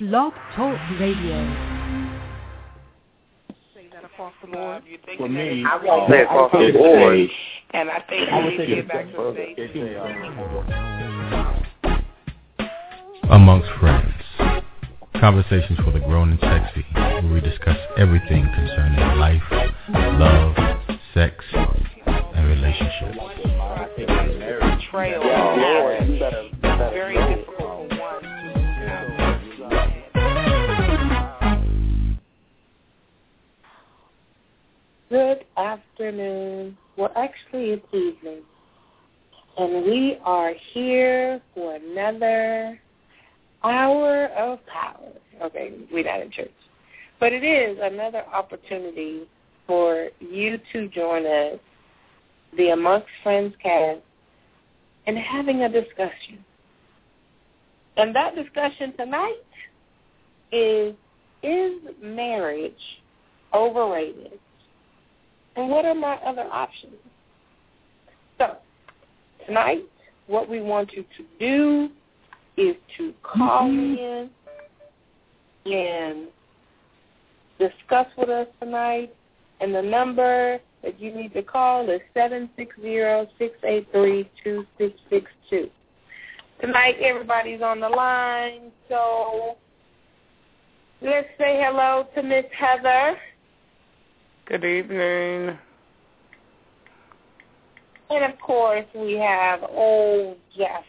Blog Talk Radio. Across the board. For me, I won't say across the board. And I think I would we say get back to the stage. Amongst friends, conversations for the grown and sexy, where we discuss everything concerning life, love, sex, and relationships. Betrayal very difficult for one. Good afternoon. Well, actually, it's evening. And we are here for another hour of power. Okay, we're not in church. But it is another opportunity for you to join us, the Amongst Friends cast, and having a discussion. And that discussion tonight is marriage overrated? And what are my other options? So, tonight, what we want you to do is to call in and discuss with us tonight. And the number that you need to call is 760-683-2662. Tonight, everybody's on the line, so let's say hello to Miss Heather. Good evening. And, of course, we have old Jeff.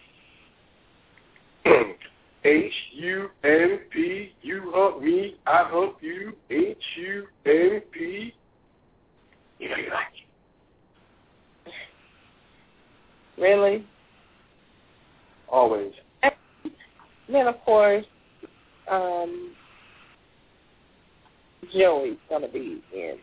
H-U-M-P, you hump me, I hump you, H-U-M-P. You know you like it. Really? Always. And then, of course, Joey's going to be in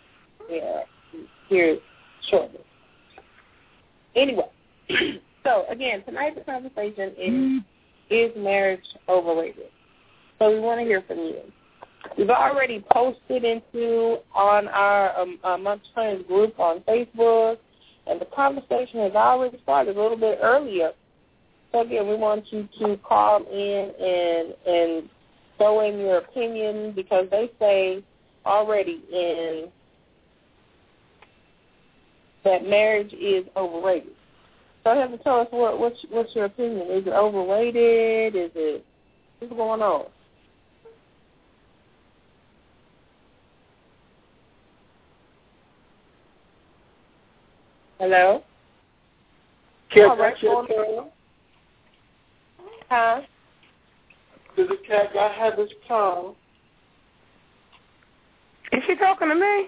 here shortly. Anyway, so, again, tonight's conversation is marriage overrated? So we want to hear from you. We've already posted on our Amongst Friends group on Facebook, and the conversation has already started a little bit earlier. So, again, we want you to call in and throw in your opinion, because they say already that marriage is overrated. So, Heather, tell us what's your opinion? Is it overrated? What's going on? Hello? Cat, Huh? This is Cat. I have this call. Is she talking to me?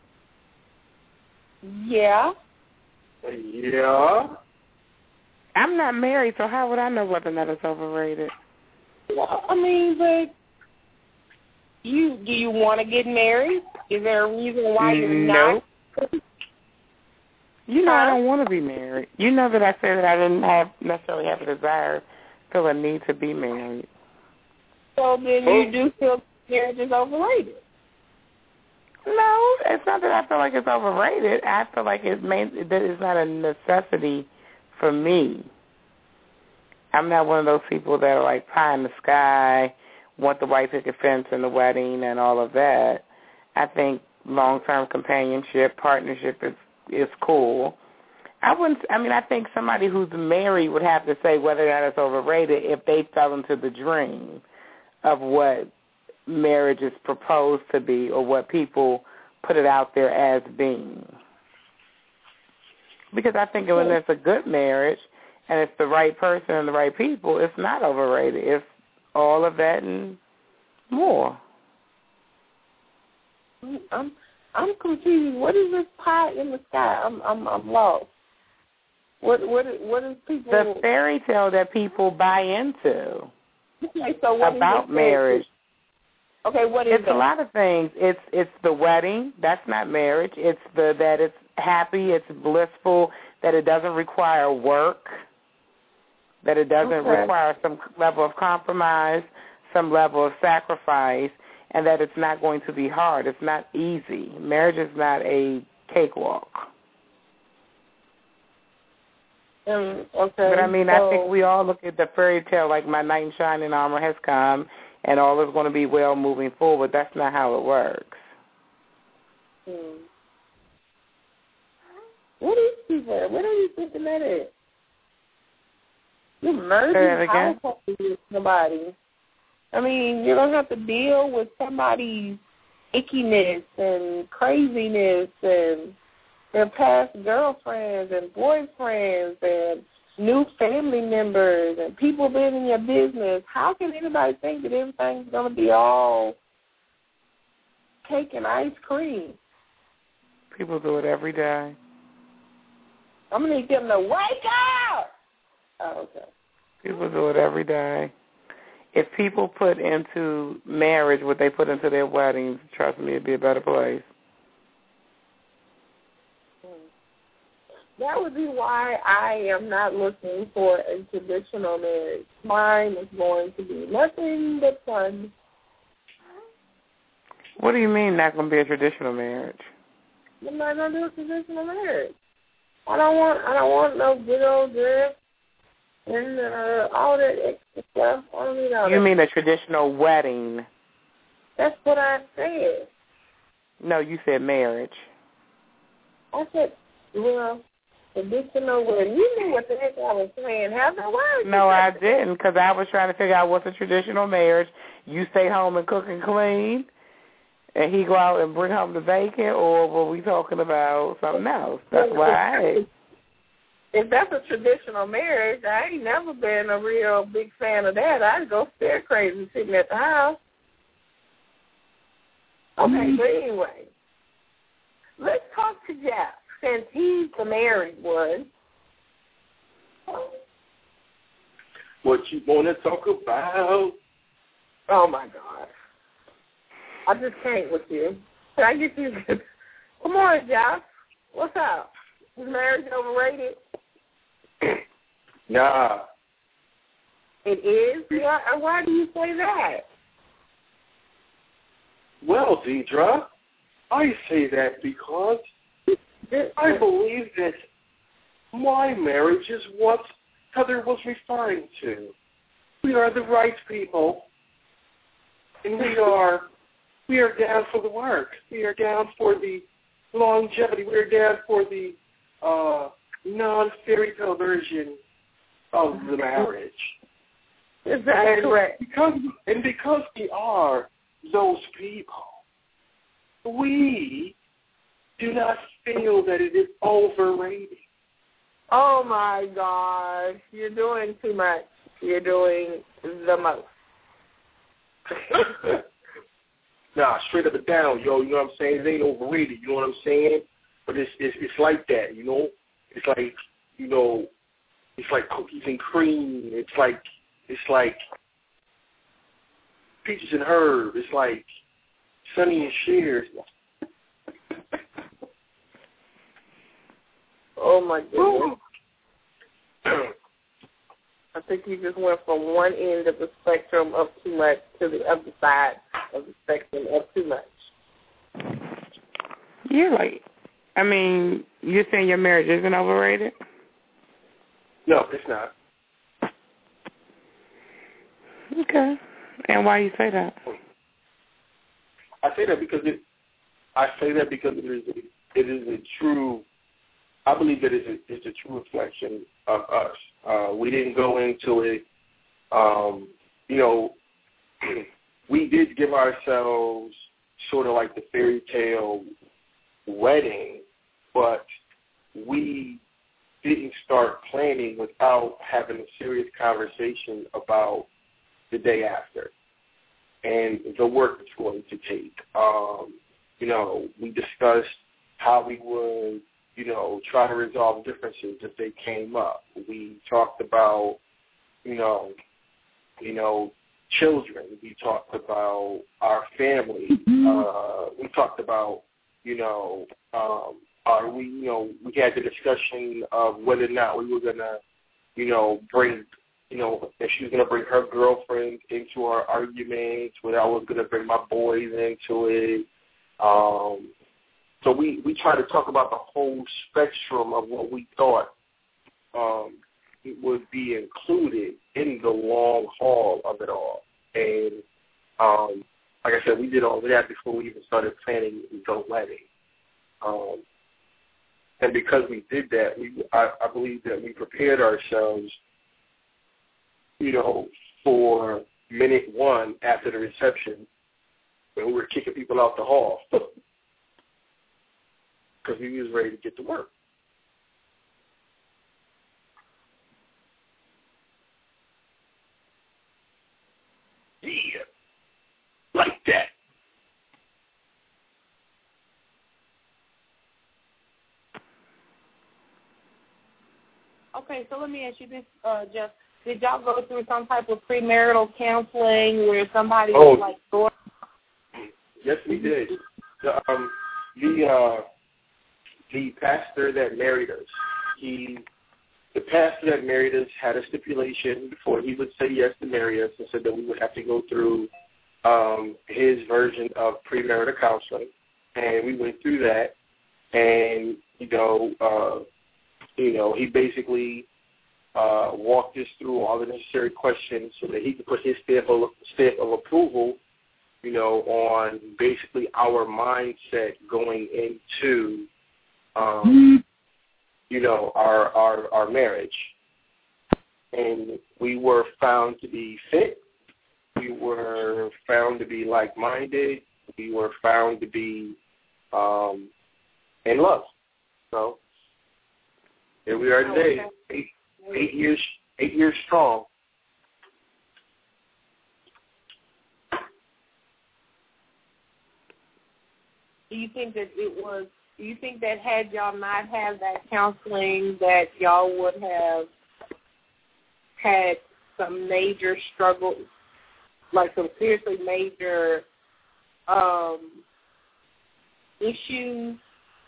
Yeah. Yeah. I'm not married, so how would I know whether or not it's overrated? Well, I mean, but do you want to get married? Is there a reason why you're not? You know I don't want to be married. You know that I said that I didn't necessarily have a desire, feel a need to be married. So then you do feel marriage is overrated? No, it's not that I feel like it's overrated. I feel like that it's not a necessity for me. I'm not one of those people that are like pie in the sky, want the white picket fence and the wedding and all of that. I think long-term companionship, partnership is cool. I think somebody who's married would have to say whether or not it's overrated if they fell into the dream of what marriage is proposed to be or what people put it out there as being. Because I think when it's a good marriage and it's the right person and the right people, it's not overrated. It's all of that and more. I'm confused. What is this pie in the sky? I'm lost. What is people? The fairy tale that people buy into. Okay, so what about marriage. Okay, what is it? It's a lot of things. It's the wedding. That's not marriage. It's that it's happy, it's blissful, that it doesn't require work, that it doesn't require some level of compromise, some level of sacrifice, and that it's not going to be hard. It's not easy. Marriage is not a cakewalk. Okay. But I mean, I think we all look at the fairy tale like my knight in shining armor has come, and all is going to be well moving forward. That's not how it works. What is people? What are you thinking that is? You're merging households with somebody. I mean, you're going to have to deal with somebody's ickiness and craziness and their past girlfriends and boyfriends and new family members and people being in your business. How can anybody think that everything's going to be all cake and ice cream? People do it every day. I'm going to need them to wake up. Oh, okay. People do it every day. If people put into marriage what they put into their weddings, trust me, it'd be a better place. That would be why I am not looking for a traditional marriage. Mine is going to be nothing but fun. What do you mean not going to be a traditional marriage? I'm not going to do a traditional marriage. I don't want no good old dress and all that extra stuff. I don't need all You that. mean a traditional wedding? That's what I said. No, you said marriage. I said, well, traditional wedding. You knew what the heck I was saying. No, I didn't, because I was trying to figure out what's a traditional marriage. You stay home and cook and clean, and he go out and bring home the bacon, or were we talking about something else? That's why I asked. If that's a traditional marriage, I ain't never been a real big fan of that. I'd go stare crazy sitting at the house. Okay, but anyway, let's talk to Jeff, since he's the married one. What you want to talk about? Oh, my God. I just can't with you. Can I get you? Come on, Jeff. What's up? Is marriage overrated? Nah. It is? Why do you say that? Well, Deidre, I say that because I believe that my marriage is what Heather was referring to. We are the right people, and we are down for the work. We are down for the longevity. We are down for the non-fairy tale version of the marriage. Is that correct? Because we are those people, we do not feel that it is overrated. Oh, my God. You're doing too much. You're doing the most. Nah, straight up and down, yo. You know what I'm saying? It ain't overrated. You know what I'm saying? But it's like that, you know? It's like, you know, it's like cookies and cream. It's like peaches and herb. It's like Sonny and Cher. Oh, my goodness. I think you just went from one end of the spectrum of too much to the other side of the spectrum of too much. You're right. I mean, you're saying your marriage isn't overrated? No, it's not. Okay. And why you say that? I say that because it is a true. I believe that it's a true reflection of us. We didn't go into it. You know, we did give ourselves sort of like the fairy tale wedding, but we didn't start planning without having a serious conversation about the day after and the work it's going to take. You know, we discussed how we would, you know, try to resolve differences if they came up. We talked about, you know, children. We talked about our family. We talked about, we had the discussion of whether or not we were going to, bring, if she was going to bring her girlfriend into our arguments, whether I was going to bring my boys into it. So we try to talk about the whole spectrum of what we thought would be included in the long haul of it all. And like I said, we did all of that before we even started planning the wedding. And because we did that, I believe that we prepared ourselves, for minute one after the reception when we were kicking people out the hall because we was ready to get to work. Yeah, like that. Okay, so let me ask you this, Jeff. Did y'all go through some type of premarital counseling where somebody was like, yes, we did. The pastor that married us, the pastor that married us had a stipulation before he would say yes to marry us, and said that we would have to go through his version of premarital counseling, and we went through that, and he basically walked us through all the necessary questions so that he could put his stamp of approval, on basically our mindset going into, our marriage. And we were found to be fit. We were found to be like-minded. We were found to be in love. So here we are today, 8 years strong. Do you think that had y'all not had that counseling, that y'all would have had some major struggles, like some seriously major issues?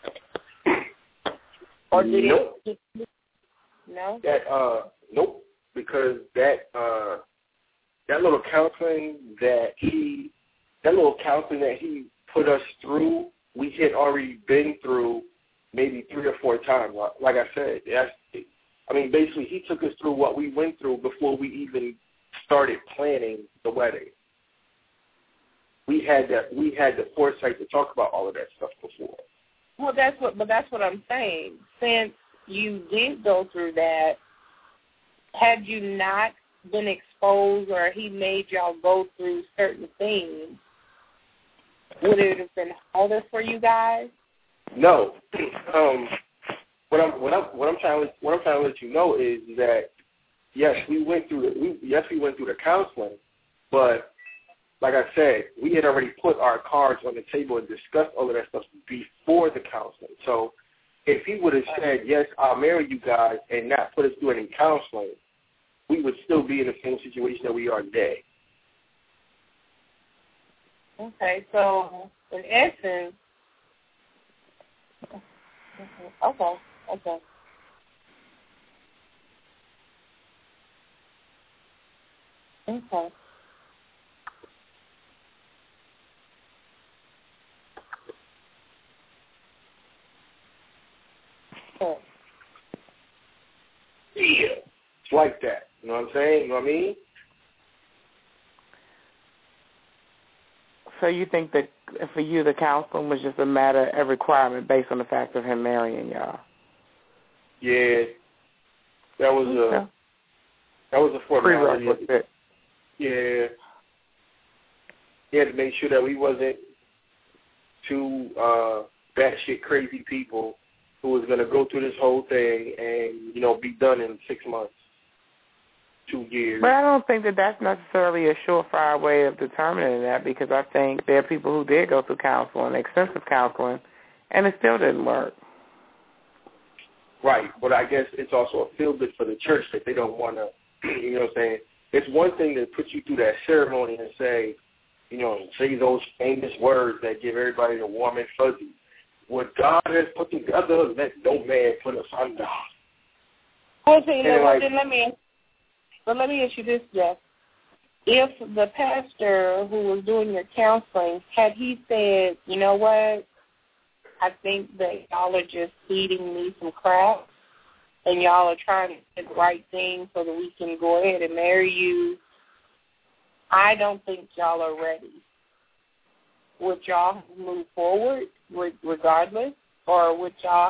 Or did it? No. Nope. Because that little counseling that he put us through, we had already been through maybe 3 or 4 times. Like I said, basically he took us through what we went through before we even started planning the wedding. We had the foresight to talk about all of that stuff before. Well, that's what I'm saying. Since you did go through that, had you not been exposed or he made y'all go through certain things, would it have been harder for you guys? No. What I'm trying to let you know is that yes, we went through the counseling, but like I said, we had already put our cards on the table and discussed all of that stuff before the counseling. So if he would have said, yes, I'll marry you guys, and not put us through any counseling, we would still be in the same situation that we are today. Okay, so in essence, okay. Yeah, it's like that. You know what I'm saying? You know what I mean? So you think that for you the counseling was just a requirement based on the fact of him marrying y'all? Yeah, that was a formality. Yeah, he had to make sure that we wasn't two batshit crazy people who was going to go through this whole thing and, be done in 6 months, 2 years. But I don't think that that's necessarily a surefire way of determining that, because I think there are people who did go through counseling, extensive counseling, and it still didn't work. Right, but I guess it's also a feel-good for the church that they don't want to, you know what I'm saying? It's one thing to put you through that ceremony and say those famous words that give everybody the warm and fuzzy. What God has put together, let no man put asunder. Okay, let me ask you this, Jeff. If the pastor who was doing your counseling, had he said, you know what, I think that y'all are just feeding me some crap, and y'all are trying to do the right thing so that we can go ahead and marry you, I don't think y'all are ready. Would y'all move forward regardless, or would y'all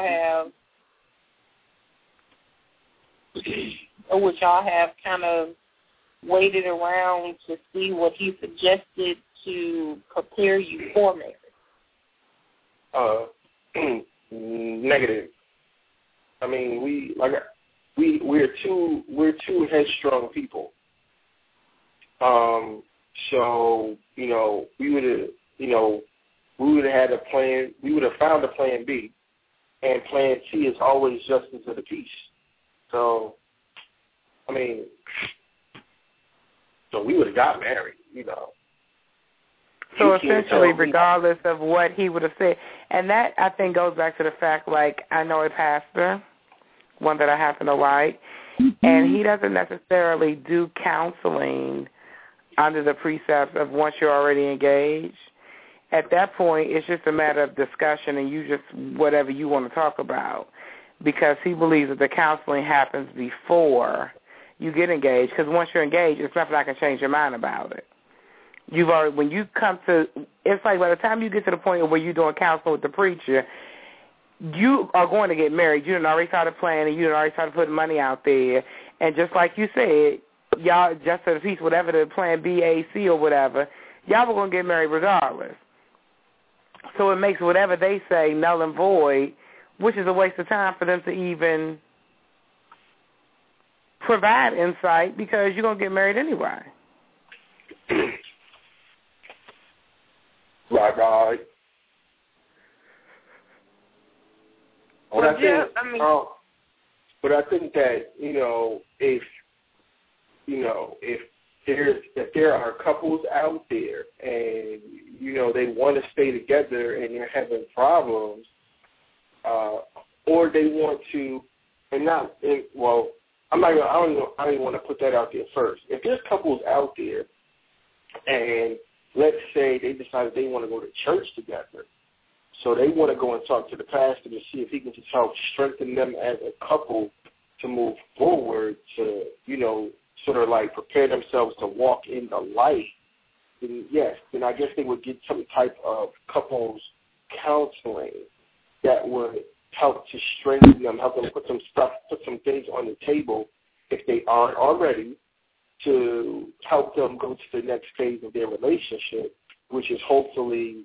have kind of waited around to see what he suggested to prepare you for marriage? Negative. I mean, we're two headstrong people. So we would have had a plan. We would have found a plan B, and plan C is always justice of the peace. So, I mean, so we would have got married, So essentially, regardless of what he would have said, and that, I think, goes back to the fact, like, I know a pastor, one that I happen to like, and he doesn't necessarily do counseling under the precepts of once you're already engaged. At that point, it's just a matter of discussion and you just whatever you want to talk about, because he believes that the counseling happens before you get engaged, because once you're engaged, it's nothing I can change your mind about it. When you come to, it's like by the time you get to the point where you're doing counseling with the preacher, you are going to get married. You done already started planning. You done already started putting money out there. And just like you said, y'all, just to the piece, whatever the plan B, A, C, or whatever, y'all were going to get married regardless. So it makes whatever they say null and void, which is a waste of time for them to even provide insight, because you're going to get married anyway. Right. But I think that if there are couples out there and they want to stay together and they're having problems, or they want to, I don't even want to put that out there first. If there's couples out there and let's say they decided they want to go to church together, so they want to go and talk to the pastor to see if he can just help strengthen them as a couple to move forward, to, sort of like prepare themselves to walk in the light, then I guess they would get some type of couples counseling that would help to strengthen them, help them put some things on the table if they aren't already, to help them go to the next phase of their relationship, which is hopefully,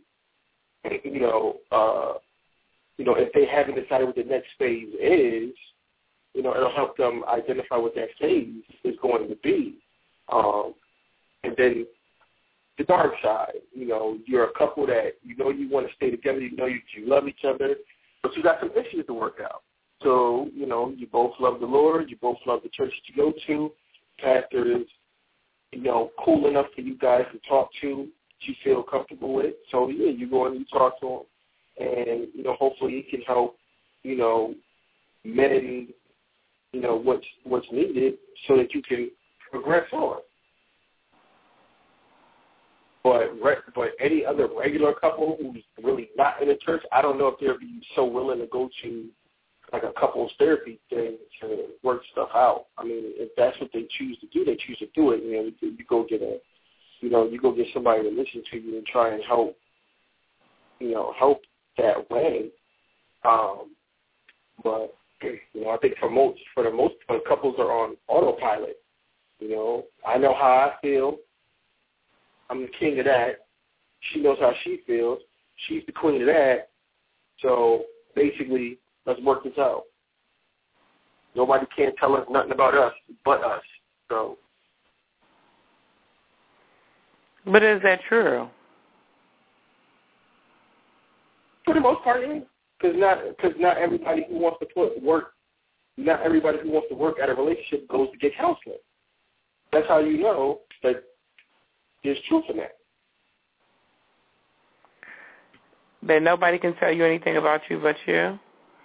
if they haven't decided what the next phase is, it'll help them identify what that phase is going to be. And then the dark side, you're a couple that, you want to stay together, you love each other, but you got some issues to work out. So, you both love the Lord, you both love the church that you go to, pastor is, cool enough for you guys to talk to, that you feel comfortable with. So, you go and you talk to him, and, hopefully he can help, mend, what's needed so that you can progress on. But any other regular couple who's really not in the church, I don't know if they'll be so willing to go to like a couples therapy thing to work stuff out. I mean, if that's what they choose to do, they choose to do it. You go get somebody to listen to you and try and help, help that way. But I think for the most part, couples are on autopilot. I know how I feel. I'm the king of that. She knows how she feels. She's the queen of that. So basically, let's work this out. Nobody can tell us nothing about us but us. So. But is that true? For the most part, because not everybody who wants to not everybody who wants to work at a relationship goes to get counseling. That's how you know that there's truth in that. That nobody can tell you anything about you but you?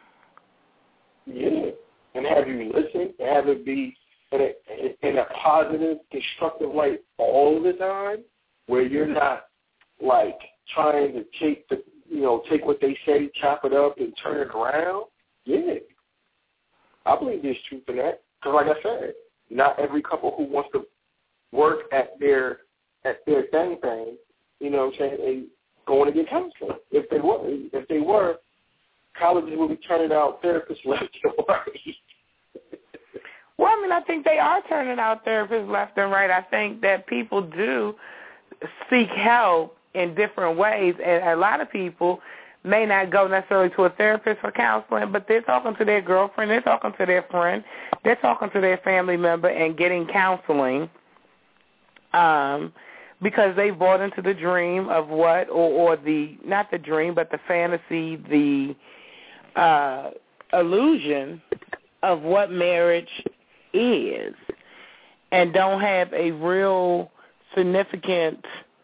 Yeah. And have you listen, and have it be in a positive, constructive light all the time, where you're not like trying to take what they say, chop it up, and turn it around. Yeah. I believe there's truth in that. Because like I said, not every couple who wants to work at their thing, you know what I'm saying, is going to get counseling. If they were, colleges would be turning out therapists left and right. Well, I mean, I think they are turning out therapists left and right. I think that people do seek help in different ways, and a lot of people may not go necessarily to a therapist for counseling, but they're talking to their girlfriend, they're talking to their friend, they're talking to their family member and getting counseling because they bought into the dream of what, or the, not the dream, but the fantasy, the illusion of what marriage is, and don't have a real significant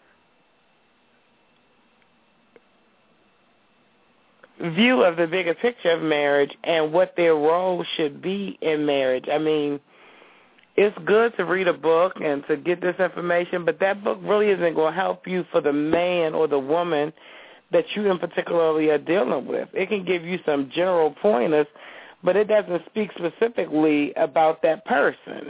view of the bigger picture of marriage and what their role should be in marriage. I mean, it's good to read a book and to get this information, but that book really isn't going to help you for the man or the woman that you in particularly are dealing with. It can give you some general pointers, but it doesn't speak specifically about that person.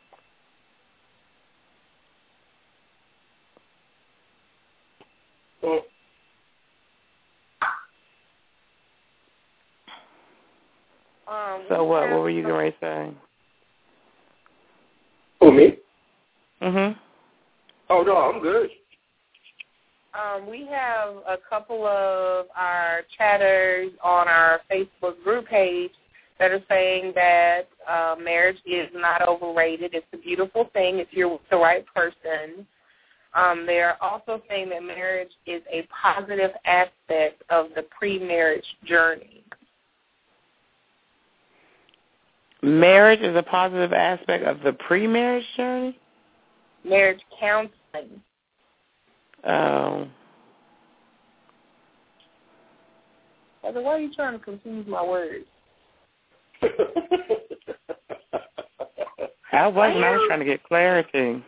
So what were you going to say? Who, me? Mm-hmm. Oh, no, I'm good. We have a couple of our chatters on our Facebook group page that are saying that marriage is not overrated. It's a beautiful thing if you're with the right person. They are also saying that marriage is a positive aspect of the pre-marriage journey. Marriage is a positive aspect of the pre-marriage journey? Marriage counseling. Oh. Why are you trying to confuse my words? I wasn't. I was trying to get clarity.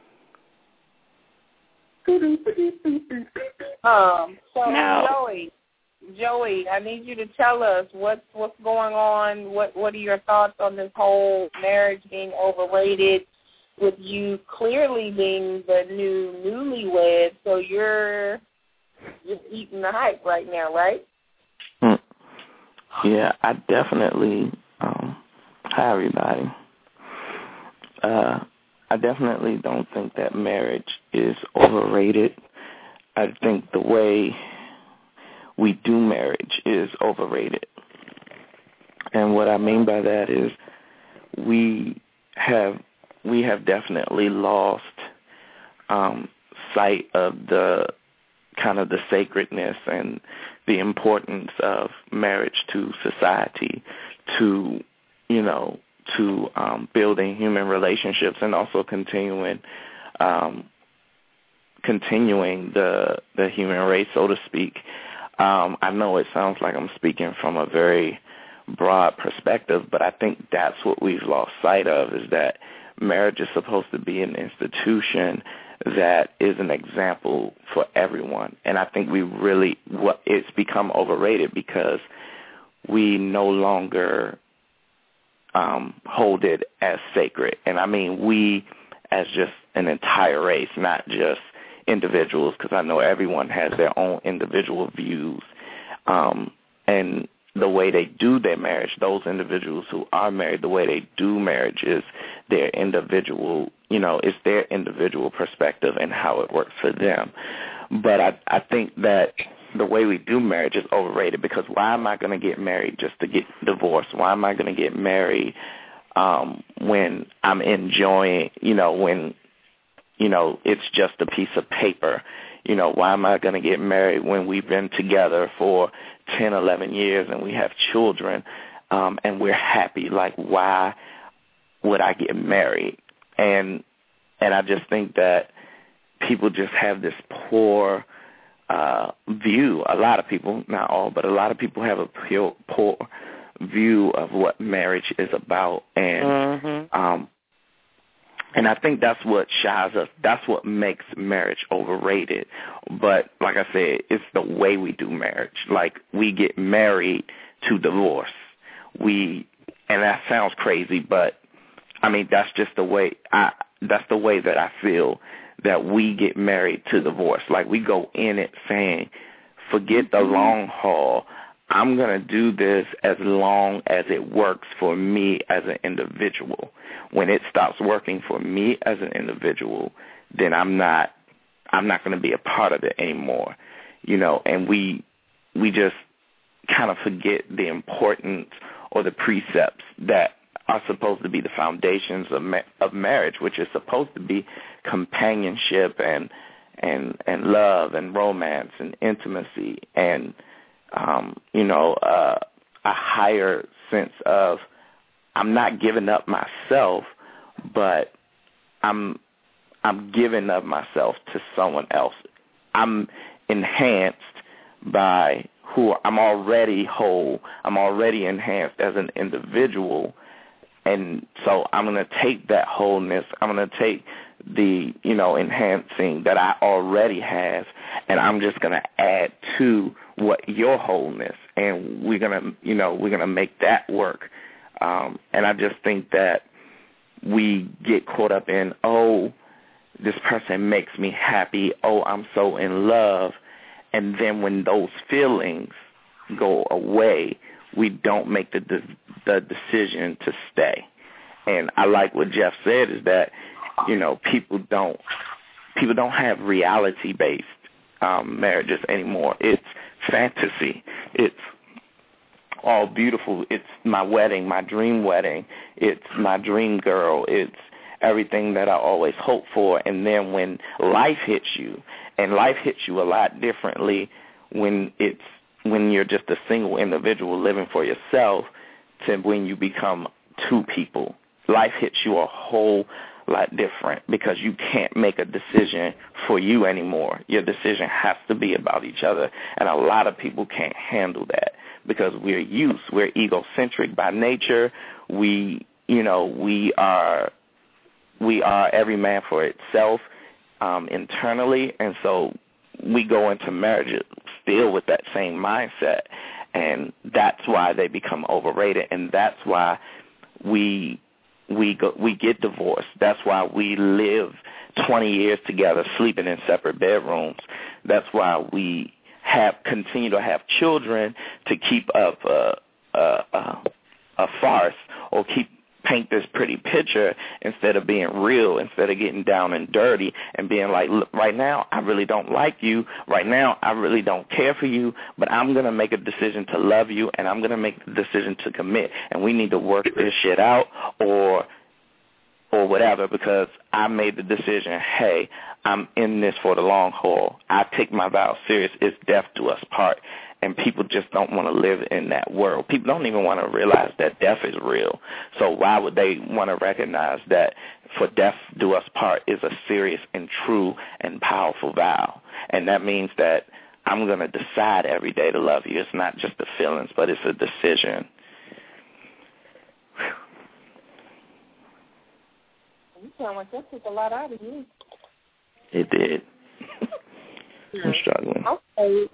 No. Joey, I need you to tell us what's going on. What are your thoughts on this whole marriage being overrated? With you clearly being the newlywed, so you're eating the hype right now, right? Yeah, I definitely. Hi, everybody. I definitely don't think that marriage is overrated. I think the way we do marriage is overrated. And what I mean by that is we have definitely lost sight of the kind of the sacredness and the importance of marriage to society, to building human relationships, and also continuing the human race, so to speak. I know it sounds like I'm speaking from a very broad perspective, but I think that's what we've lost sight of, is that marriage is supposed to be an institution that is an example for everyone. And I think it's become overrated because we no longer hold it as sacred. And I mean we as just an entire race, not just individuals, because I know everyone has their own individual views. And the way they do their marriage, those individuals who are married, the way they do marriage is their individual, it's their individual perspective and how it works for them. But I think that the way we do marriage is overrated, because why am I going to get married just to get divorced? Why am I going to get married when I'm enjoying, when, it's just a piece of paper? Why am I going to get married when we've been together for 10, 11 years and we have children and we're happy? Like, why would I get married? And I just think that people just have this poor view. A lot of people, not all, but a lot of people have a poor view of what marriage is about. And and I think that's what shies us. That's what makes marriage overrated. But like I said, it's the way we do marriage. Like, we get married to divorce. We And that sounds crazy, but I mean, that's just the way that I feel that we get married to divorce. Like, we go in it saying, forget the long haul. I'm going to do this as long as it works for me as an individual. When it stops working for me as an individual, then I'm not going to be a part of it anymore. And we just kind of forget the importance or the precepts that are supposed to be the foundations of marriage, which is supposed to be companionship and love and romance and intimacy and a higher sense of, I'm not giving up myself, but I'm giving up myself to someone else. I'm enhanced by who I'm already whole. I'm already enhanced as an individual. And so I'm going to take that wholeness, I'm going to take the, enhancing that I already have, and I'm just going to add to what your wholeness, and we're going to make that work. And I just think that we get caught up in, oh, this person makes me happy, oh, I'm so in love, and then when those feelings go away, we don't make the decision to stay. And I like what Jeff said, is that, people don't have reality-based marriages anymore. It's fantasy. It's all beautiful. It's my wedding, my dream wedding. It's my dream girl. It's everything that I always hope for. And then when life hits you, and life hits you a lot differently when you're just a single individual living for yourself to when you become two people. Life hits you a whole lot different because you can't make a decision for you anymore. Your decision has to be about each other, and a lot of people can't handle that because we're youths. We're egocentric by nature. We are every man for itself internally, and so we go into marriage still with that same mindset, and that's why they become overrated, and that's why we get divorced. That's why we live 20 years together, sleeping in separate bedrooms. That's why we continue to have children to keep up a farce or paint this pretty picture instead of being real, instead of getting down and dirty and being like, look, right now I really don't like you. Right now I really don't care for you, but I'm going to make a decision to love you, and I'm going to make the decision to commit, and we need to work this shit out or whatever, because I made the decision, hey, I'm in this for the long haul. I take my vows serious. It's death do us part. And people just don't want to live in that world. People don't even want to realize that death is real. So why would they want to recognize that for death do us part is a serious and true and powerful vow? And that means that I'm going to decide every day to love you. It's not just the feelings, but it's a decision. You sound like that took a lot out of you. It did. I'm struggling. Okay,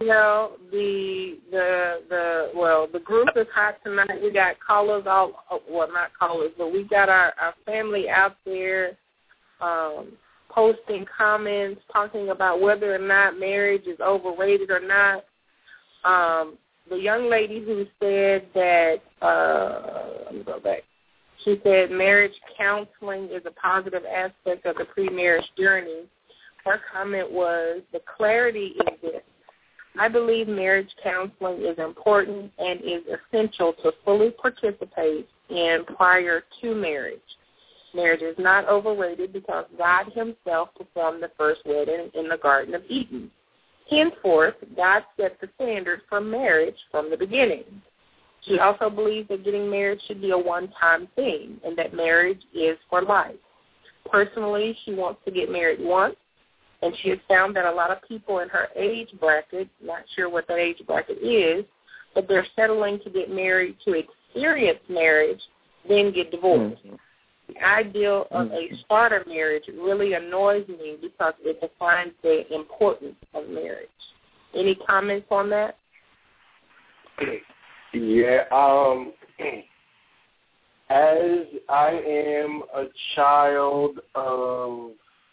the group is hot tonight. We got callers not callers, but we got our family out there posting comments, talking about whether or not marriage is overrated or not. The young lady who said that, let me go back. She said marriage counseling is a positive aspect of the pre-marriage journey. Her comment was, the clarity is this. I believe marriage counseling is important and is essential to fully participate in prior to marriage. Marriage is not overrated because God himself performed the first wedding in the Garden of Eden. Henceforth, God set the standard for marriage from the beginning. She also believes that getting married should be a one-time thing and that marriage is for life. Personally, she wants to get married once, and she has found that a lot of people in her age bracket, not sure what that age bracket is, but they're settling to get married to experience marriage, then get divorced. Mm-hmm. The idea of a starter marriage really annoys me because it defines the importance of marriage. Any comments on that? Yeah, As I am a child of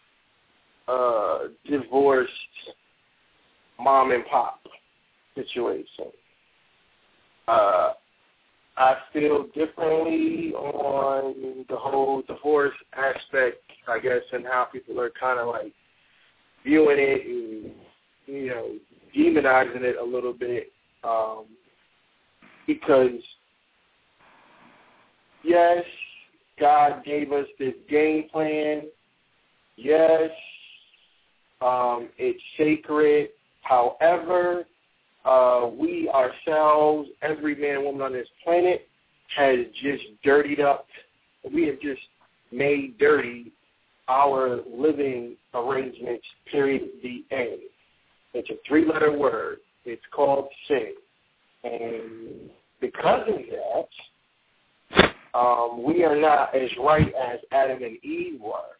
divorced mom and pop situation, I feel differently on the whole divorce aspect, I guess, and how people are kind of like viewing it and, you know, demonizing it a little bit, because, yes, God gave us this game plan. Yes, it's sacred. However, we ourselves, every man and woman on this planet, has just dirtied up. We have just made dirty our living arrangements, period, the end. It's a 3-letter word. It's called sin. And because of that, we are not as right as Adam and Eve were.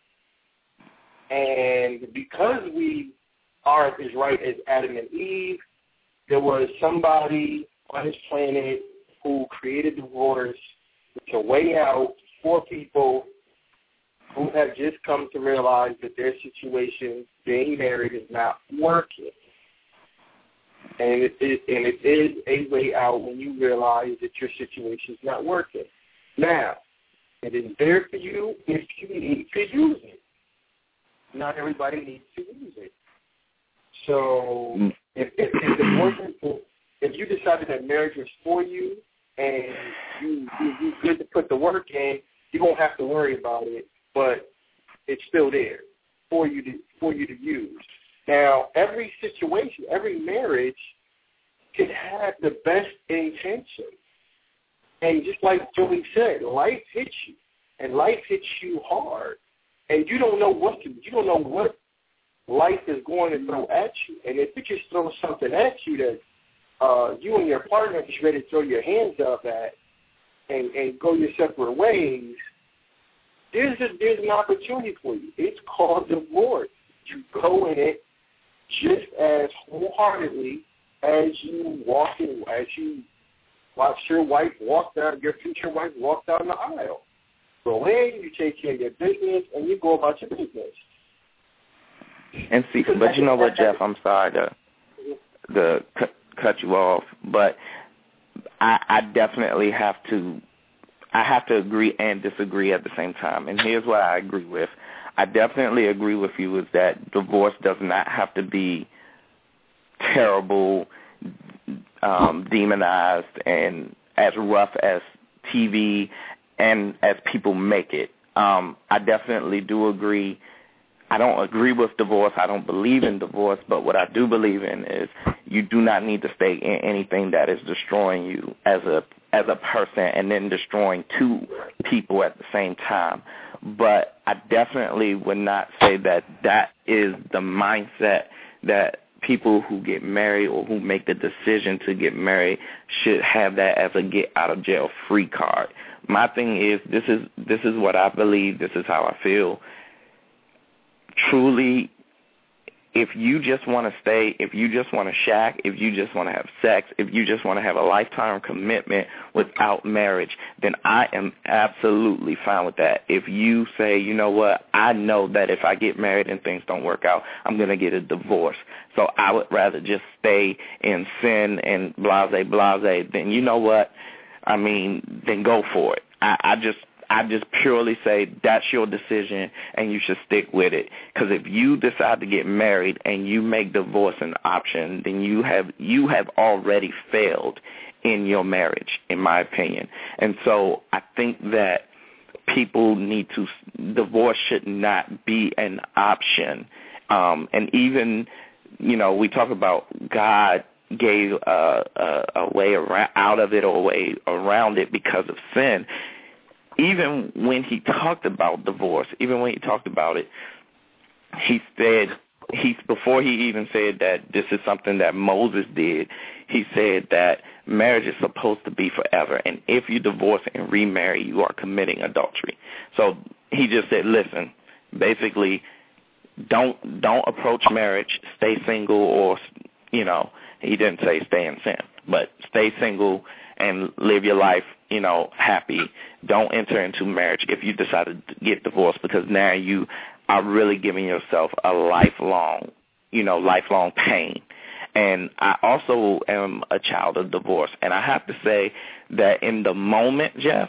And because we aren't as right as Adam and Eve, there was somebody on this planet who created divorce. It's a way out for people who have just come to realize that their situation, being married, is not working. And it is a way out when you realize that your situation is not working. Now, it is there for you if you need to use it. Not everybody needs to use it. So if you decided that marriage was for you and you're good to put the work in, you won't have to worry about it, but it's still there for you to use. Now, every situation, every marriage can have the best intention. And just like Joey said, life hits you, and life hits you hard. And you don't know what life is going to throw at you. And if it just throws something at you that you and your partner are just ready to throw your hands up at and go your separate ways, there's an opportunity for you. It's called divorce. You go in it just as wholeheartedly as you watch your wife walk down, your future wife walk down the aisle. Go in, you take care of your business, and you go about your business. And see, but you know what, Jeff? I'm sorry to cut you off, but I definitely have to agree and disagree at the same time. And here's what I agree with. I definitely agree with you is that divorce does not have to be terrible, demonized, and as rough as TV and as people make it. I definitely do agree. I don't agree with divorce. I don't believe in divorce, but what I do believe in is you do not need to stay in anything that is destroying you as a person and then destroying two people at the same time. But I definitely would not say that is the mindset that people who get married or who make the decision to get married should have that as a get-out-of-jail-free card. My thing is, this is what I believe, this is how I feel. Truly, if you just want to stay, if you just want to shack, if you just want to have sex, if you just want to have a lifetime commitment without marriage, then I am absolutely fine with that. If you say, you know what, I know that if I get married and things don't work out, I'm going to get a divorce. So I would rather just stay in sin and blase, then you know what, I mean, then go for it. I just purely say that's your decision and you should stick with it. Because if you decide to get married and you make divorce an option, then you have already failed in your marriage, in my opinion. And so I think that people need to, divorce should not be an option. And even, you know, we talk about God gave a way out of it or a way around it because of sin. Even when he talked about divorce, even when he talked about it, he said, before he even said that this is something that Moses did, he said that marriage is supposed to be forever, and if you divorce and remarry, you are committing adultery. So he just said, listen, basically, don't approach marriage, stay single, or, you know, he didn't say stay in sin, but stay single and live your life, happy. Don't enter into marriage if you decide to get divorced, because now you are really giving yourself a lifelong pain. And I also am a child of divorce. And I have to say that in the moment, Jeff,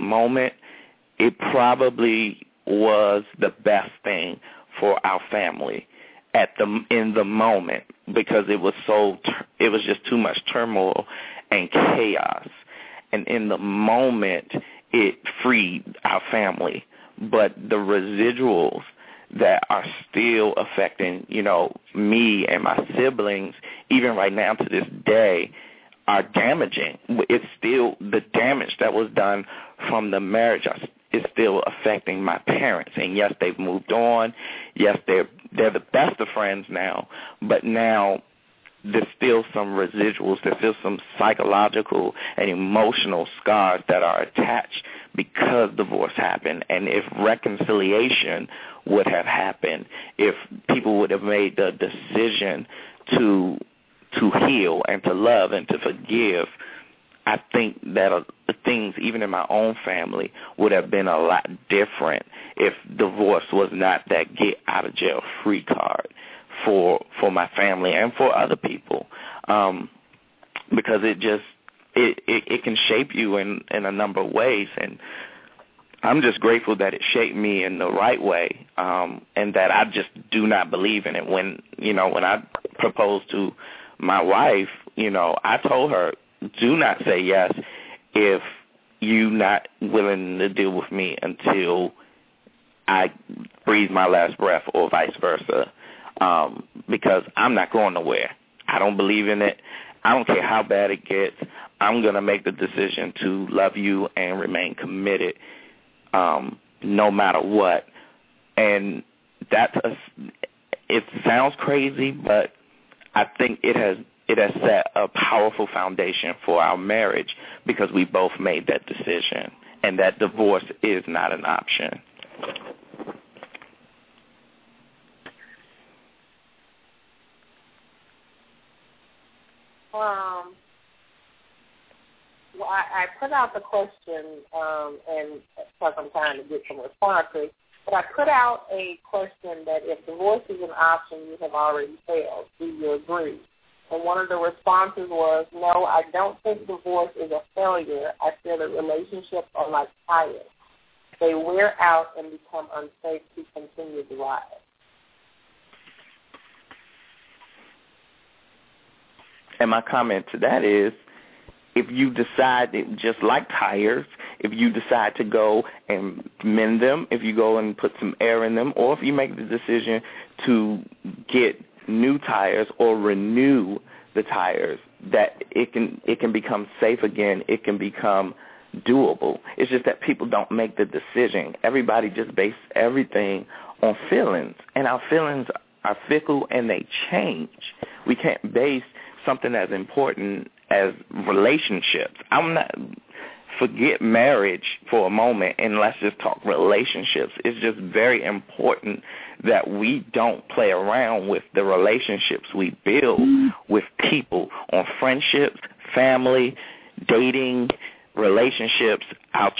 it probably was the best thing for our family in the moment, because it was just too much turmoil and chaos. And in the moment, it freed our family. But the residuals that are still affecting, me and my siblings, even right now to this day, are damaging. It's still the damage that was done from the marriage is still affecting my parents. And yes, they've moved on. Yes, they're the best of friends now. But now there's still some residuals. There's still some psychological and emotional scars that are attached because divorce happened. And if reconciliation would have happened, if people would have made the decision to heal and to love and to forgive, I think that things, even in my own family, would have been a lot different if divorce was not that get-out-of-jail-free card for my family and for other people, because it can shape you in a number of ways. And I'm just grateful that it shaped me in the right way, and that I just do not believe in it. When I proposed to my wife, I told her, do not say yes if you're not willing to deal with me until I breathe my last breath, or vice versa, because I'm not going nowhere. I don't believe in it. I don't care how bad it gets. I'm going to make the decision to love you and remain committed no matter what. And it sounds crazy, but I think it has set a powerful foundation for our marriage, because we both made that decision, and that divorce is not an option. Well, I put out the question, and because I'm trying to get some responses, but I put out a question that if divorce is an option, you have already failed. Do you agree? And one of the responses was, no, I don't think divorce is a failure. I feel that relationships are like tires. They wear out and become unsafe to continue to ride. And my comment to that is, if you decide, just like tires, if you decide to go and mend them, if you go and put some air in them, or if you make the decision to get new tires or renew the tires, that it can become safe again. It can become doable. It's just that people don't make the decision. Everybody just bases everything on feelings, and our feelings are fickle and they change. We can't base something as important as relationships. Forget marriage for a moment and let's just talk relationships. It's just very important that we don't play around with the relationships we build with people, on friendships, family, dating, relationships, our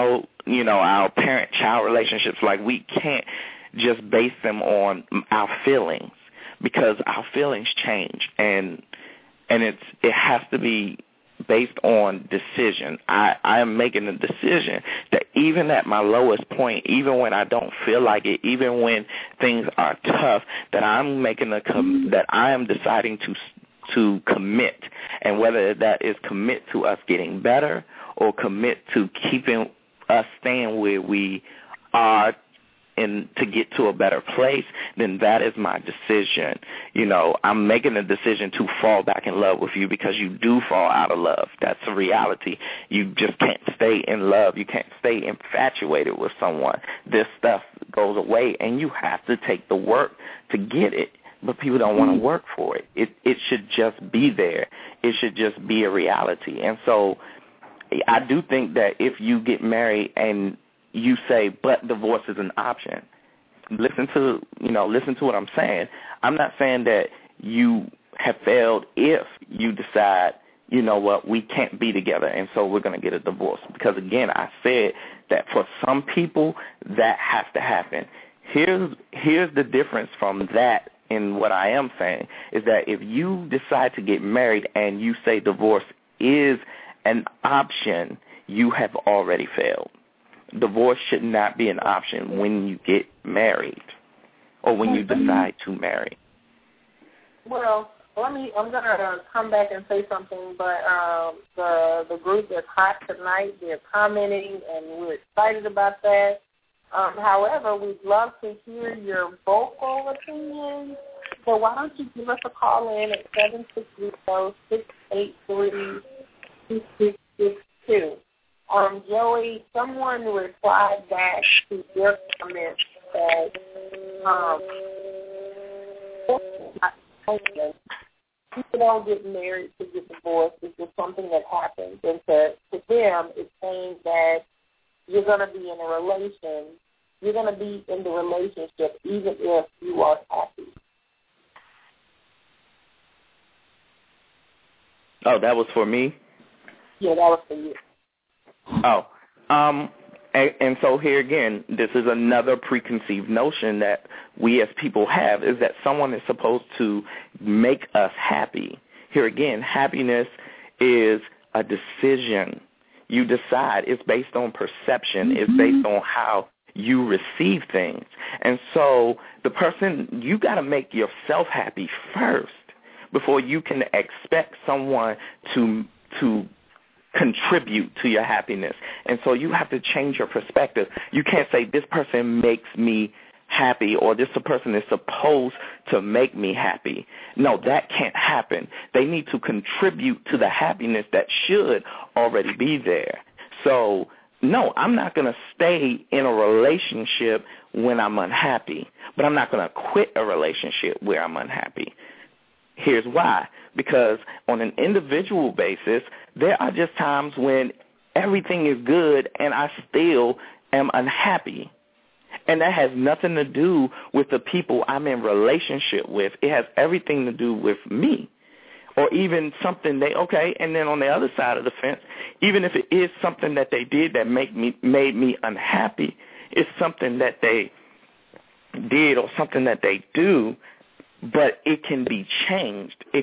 parent-child relationships. Like, we can't just base them on our feelings, because our feelings change, and it has to be based on decision. I am making a decision that even at my lowest point, even when I don't feel like it, even when things are tough, that I'm making that I am deciding to commit, and whether that is commit to us getting better or commit to keeping us staying where we are and to get to a better place, then that is my decision. I'm making a decision to fall back in love with you, because you do fall out of love. That's a reality. You just can't stay in love. You can't stay infatuated with someone. This stuff goes away, and you have to take the work to get it. But people don't want to work for it. It should just be there. It should just be a reality. And so I do think that if you get married and you say, but divorce is an option, listen to what I'm saying. I'm not saying that you have failed if you decide you know what, we can't be together, and so we're going to get a divorce. Because, again, I said that for some people, that has to happen. Here's the difference from that and what I am saying, is that if you decide to get married and you say divorce is an option, you have already failed. Divorce should not be an option when you get married or when you decide to marry. Well, I'm gonna come back and say something, but the group is hot tonight. They're commenting, and we're excited about that. However, we'd love to hear your vocal opinion. So why don't you give us a call in at 760-683-2662. Joey, someone replied back to your comment that people don't get married to get divorced. It's just something that happens. And to them, it's saying that you're going to be in a relation. You're going to be in the relationship even if you are happy. Oh, that was for me? Yeah, that was for you. Oh, and so here again, this is another preconceived notion that we as people have, is that someone is supposed to make us happy. Here again, happiness is a decision. You decide. It's based on perception. It's based on how you receive things. And so the person, you got to make yourself happy first before you can expect someone to contribute to your happiness. And so you have to change your perspective. You can't say this person makes me happy or this person is supposed to make me happy. No, that can't happen. They need to contribute to the happiness that should already be there. So, no, I'm not going to stay in a relationship when I'm unhappy, but I'm not going to quit a relationship where I'm unhappy. Here's why. Because on an individual basis, there are just times when everything is good and I still am unhappy. And that has nothing to do with the people I'm in relationship with. It has everything to do with me. Or even something and then on the other side of the fence, even if it is something that they did that made me unhappy, it's something that they did or something that they do, but it can be changed. The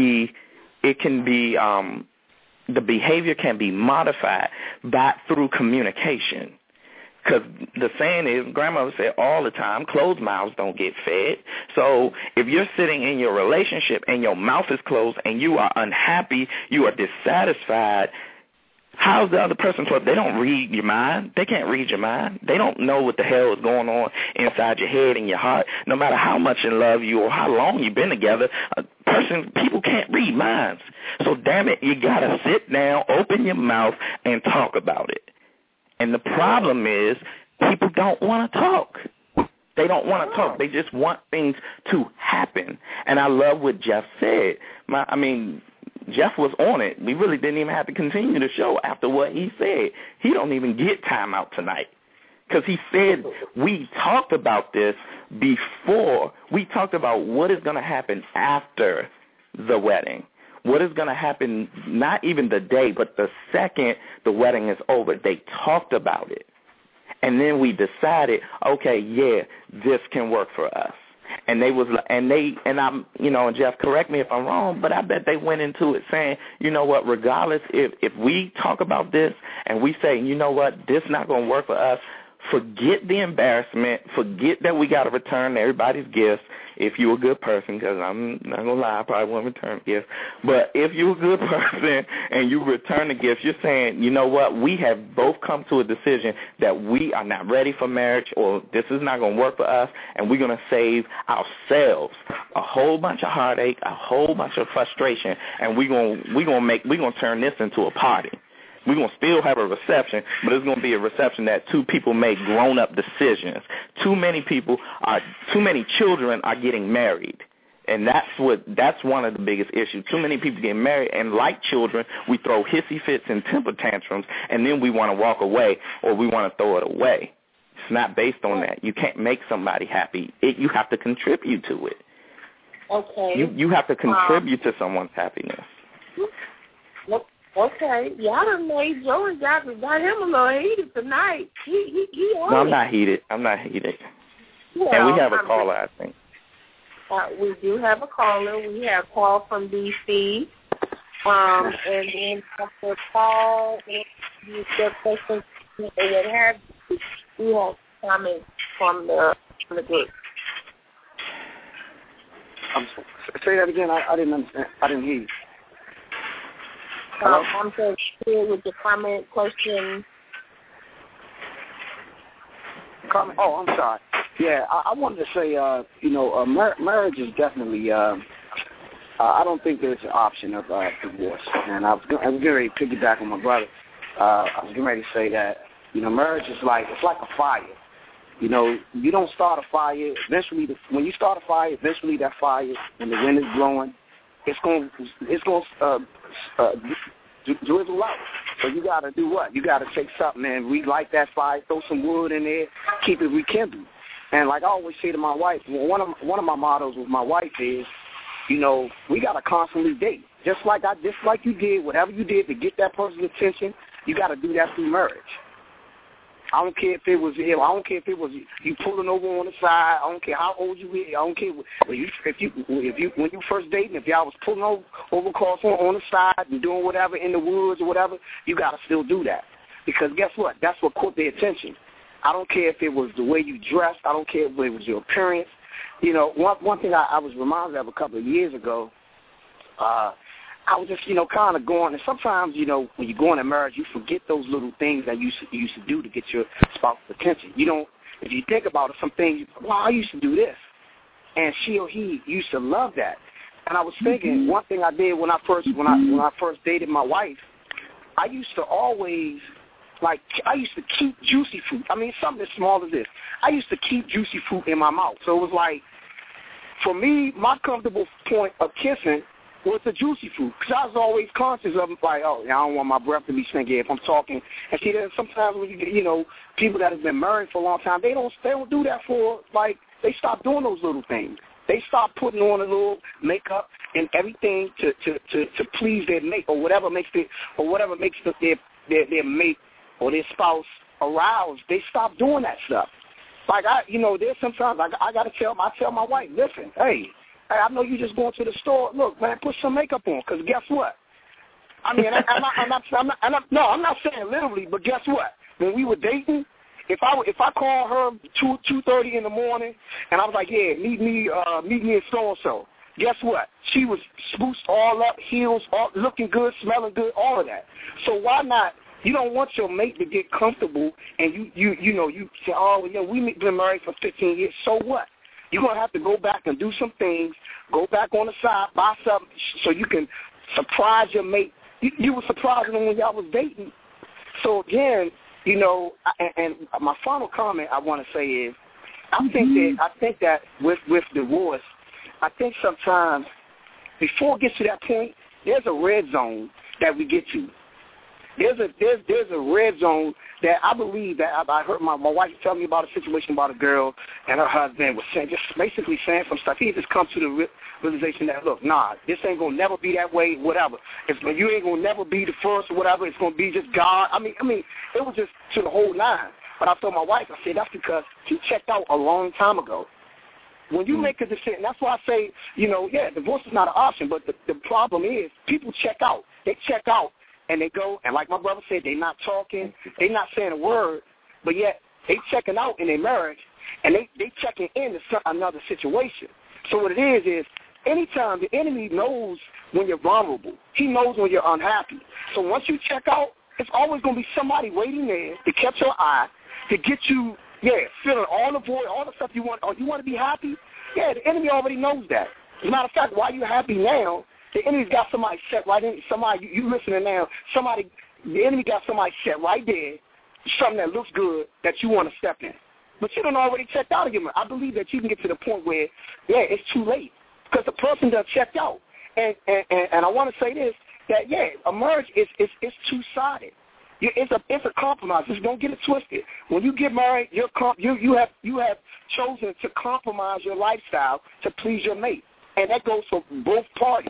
behavior can be modified through communication. Because the saying is, grandmother said all the time, closed mouths don't get fed. So if you're sitting in your relationship and your mouth is closed and you are unhappy, you are dissatisfied, how's the other person supposed? They don't read your mind. They can't read your mind. They don't know what the hell is going on inside your head and your heart. No matter how much in love you or how long you've been together, people can't read minds. So damn it, you got to sit down, open your mouth, and talk about it. And the problem is people don't want to talk. They don't want to talk. They just want things to happen. And I love what Jeff said. Jeff was on it. We really didn't even have to continue the show after what he said. He don't even get time out tonight because he said we talked about this before. We talked about what is going to happen after the wedding. What is going to happen, not even the day, but the second the wedding is over. They talked about it. And then we decided, okay, yeah, this can work for us. And Jeff, correct me if I'm wrong, but I bet they went into it saying, you know what, regardless if we talk about this and we say, you know what, this not going to work for us, forget the embarrassment, forget that we got to return everybody's gifts if you're a good person, because I'm not going to lie, I probably won't return gifts. But if you're a good person and you return the gifts, you're saying, you know what, we have both come to a decision that we are not ready for marriage or this is not going to work for us, and we're going to save ourselves a whole bunch of heartache, a whole bunch of frustration, and we're going to turn this into a party. We're going to still have a reception, but it's going to be a reception that two people make grown-up decisions. Too many children are getting married, and that's one of the biggest issues. Too many people get married, and like children, we throw hissy fits and temper tantrums, and then we want to walk away or we want to throw it away. It's not based on that. You can't make somebody happy. You have to contribute to it. Okay. You have to contribute to someone's happiness. Okay, y'all done made Joey got him a little heated tonight. He No, I'm not heated. Well, and we have a caller, I think. We do have a caller. We have Paul from D.C. And then after Paul, you get questions and what have you. We have comments from the group. Say that again. I didn't understand. I didn't hear you. I'm saying with the comment, question. Comment. Oh, I'm sorry. Yeah, I wanted to say, marriage is definitely. I don't think there's an option of divorce, and I was getting ready to piggyback on my brother. I was getting ready to say that marriage is like a fire. You don't start a fire. Eventually, when you start a fire, eventually that fire, when the wind is blowing, it's going drizzle out. So you got to do what? You got to take something and relight that fire, throw some wood in there, keep it rekindled. And like I always say to my wife, one of my mottos with my wife is, we got to constantly date. Just like you did, whatever you did to get that person's attention, you got to do that through marriage. I don't care if it was you pulling over on the side. I don't care how old you were. I don't care when you first dating. If y'all was pulling over cars on the side and doing whatever in the woods or whatever, you gotta still do that, because guess what? That's what caught their attention. I don't care if it was the way you dressed. I don't care if it was your appearance. One thing I was reminded of a couple of years ago. I was just, kind of going, and sometimes, when you go into marriage, you forget those little things that you used to do to get your spouse's attention. If you think about it, some things, I used to do this, and she or he used to love that. And I was thinking, one thing I did when I first dated my wife, I used to always, I used to keep juicy fruit. I mean, something as small as this. I used to keep juicy fruit in my mouth. So it was like, for me, my comfortable point of kissing was the juicy fruit, because I was always conscious of, I don't want my breath to be stinky if I'm talking. And see, that sometimes when you get, people that have been married for a long time, they don't do that for, they stop doing those little things. They stop putting on a little makeup and everything to please their mate or whatever makes their mate or their spouse aroused. They stop doing that stuff. There's sometimes I got to tell my wife, listen, hey, I know you just going to the store. Look, man, put some makeup on, because guess what? I mean, I'm not saying literally, but guess what? When we were dating, if I call her 2:30 in the morning, and I was like, yeah, meet me at so and so. Guess what? She was spruced all up, heels, all, looking good, smelling good, all of that. So why not? You don't want your mate to get comfortable, and you say, we've been married for 15 years. So what? You're going to have to go back and do some things, go back on the side, buy something so you can surprise your mate. You were surprising them when y'all was dating. So, again, and my final comment I want to say is, I think that with divorce, I think sometimes before it gets to that point, there's a red zone that we get to. There's a red zone that I believe that I heard my wife tell me about a situation about a girl and her husband was basically saying some stuff. He just come to the realization that, look, this ain't going to never be that way, whatever. You ain't going to never be the first or whatever. It's going to be just God. I mean, it was just to the whole line. But I told my wife, I said, that's because he checked out a long time ago. When you make a decision, that's why I say, divorce is not an option, but the problem is people check out. They check out. And they go, and like my brother said, they're not talking, they're not saying a word, but yet they checking out in their marriage, and they checking into another situation. So what it is anytime the enemy knows when you're vulnerable, he knows when you're unhappy. So once you check out, it's always going to be somebody waiting there to catch your eye, to get you, feeling all the void, all the stuff you want. Oh, you want to be happy? Yeah, the enemy already knows that. As a matter of fact, why you happy now, the enemy's got somebody set right in. Somebody, you listening now, the enemy got somebody set right there, something that looks good that you want to step in. But you done already checked out again. I believe that you can get to the point where, it's too late because the person done checked out. And I want to say this, that, a marriage is two-sided. It's a compromise. Just don't get it twisted. When you get married, you have chosen to compromise your lifestyle to please your mate. And that goes for both parties.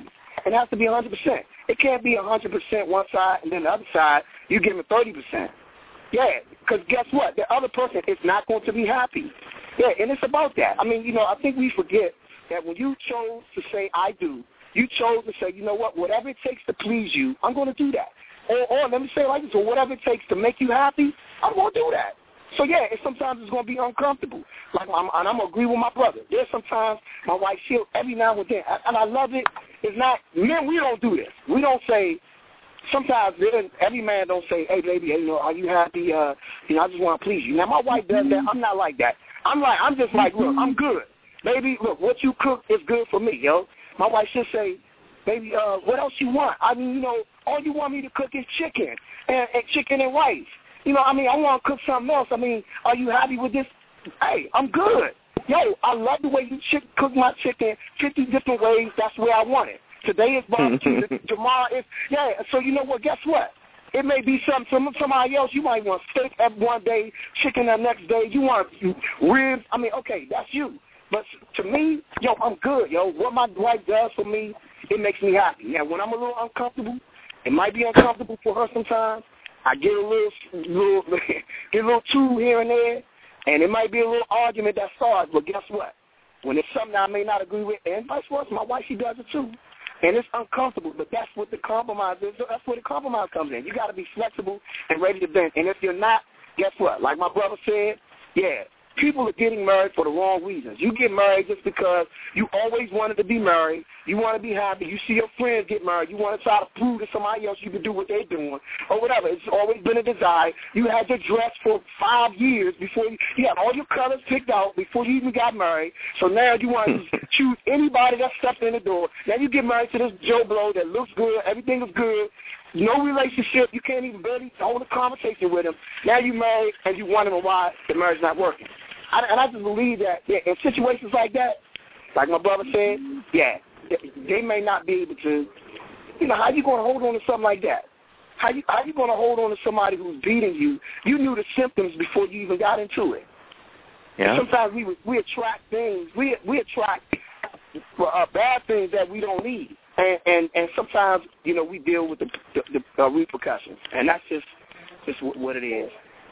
It has to be 100%. It can't be 100% one side and then the other side you give them 30%. Yeah, because guess what? The other person is not going to be happy. Yeah, and it's about that. I mean, I think we forget that when you chose to say I do, you chose to say, you know what, whatever it takes to please you, I'm going to do that. Or let me say it like this, or whatever it takes to make you happy, I'm going to do that. So, yeah, sometimes it's going to be uncomfortable. Like, I'm going to agree with my brother. There's sometimes my wife, she'll every now and then, and I love it. It's not, men, we don't do this. We don't say, sometimes every man don't say, hey, baby, are you happy? I just want to please you. Now, my wife does that. I'm not like that. I'm just like, look, I'm good. Baby, look, what you cook is good for me, yo. My wife should say, baby, what else you want? I mean, all you want me to cook is chicken and chicken and rice. I want to cook something else. I mean, are you happy with this? Hey, I'm good. Yo, I love the way you cook my chicken 50 different ways. That's the way I want it. Today is barbecue. Tomorrow is, yeah. So you know what? Guess what? It may be somebody else. You might want steak one day, chicken the next day. You want ribs. I mean, okay, that's you. But to me, yo, I'm good, yo. What my wife does for me, it makes me happy. Now, when I'm a little uncomfortable, it might be uncomfortable for her sometimes. I get a little too here and there, and it might be a little argument that starts. But guess what? When it's something I may not agree with, and vice versa, my wife, she does it too. And it's uncomfortable, but that's what the compromise is. That's where the compromise comes in. You got to be flexible and ready to bend. And if you're not, guess what? Like my brother said, yeah, people are getting married for the wrong reasons. You get married just because you always wanted to be married. You want to be happy. You see your friends get married. You want to try to prove to somebody else you can do what they're doing or whatever. It's always been a desire. You had your dress for 5 years before you had all your colors picked out before you even got married. So now you want to choose anybody that steps in the door. Now you get married to this Joe Blow that looks good. Everything is good. No relationship. You can't even barely hold a conversation with him. Now you married and you wondering why the marriage not working. And I just believe that in situations like that, like my brother said, yeah, they may not be able to, how you going to hold on to something like that? How you going to hold on to somebody who's beating you? You knew the symptoms before you even got into it. Yeah. Sometimes we attract things. We attract bad things that we don't need. And sometimes, we deal with the repercussions. And that's just what it is.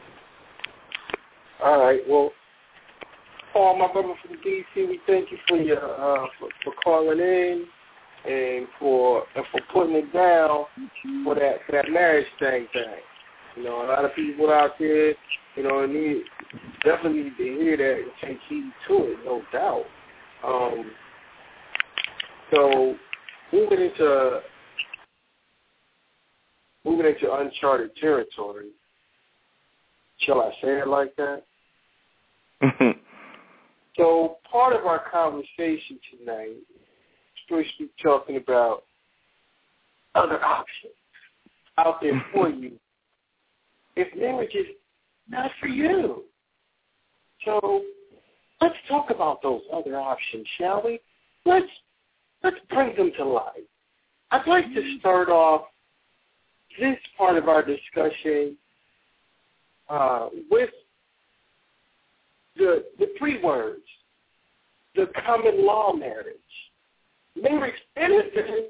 All right, well, Paul, my brother from D.C., we thank you for your for calling in and for putting it down for that marriage thing. A lot of people out there, definitely need to hear that and take heed to it, no doubt. So moving into uncharted territory. Shall I say it like that? So part of our conversation tonight is supposed to be talking about other options out there for you if marriage is not for you. So let's talk about those other options, shall we? Let's bring them to life. I'd like to start off this part of our discussion with the 3 words, the common law marriage. Marriage innocent,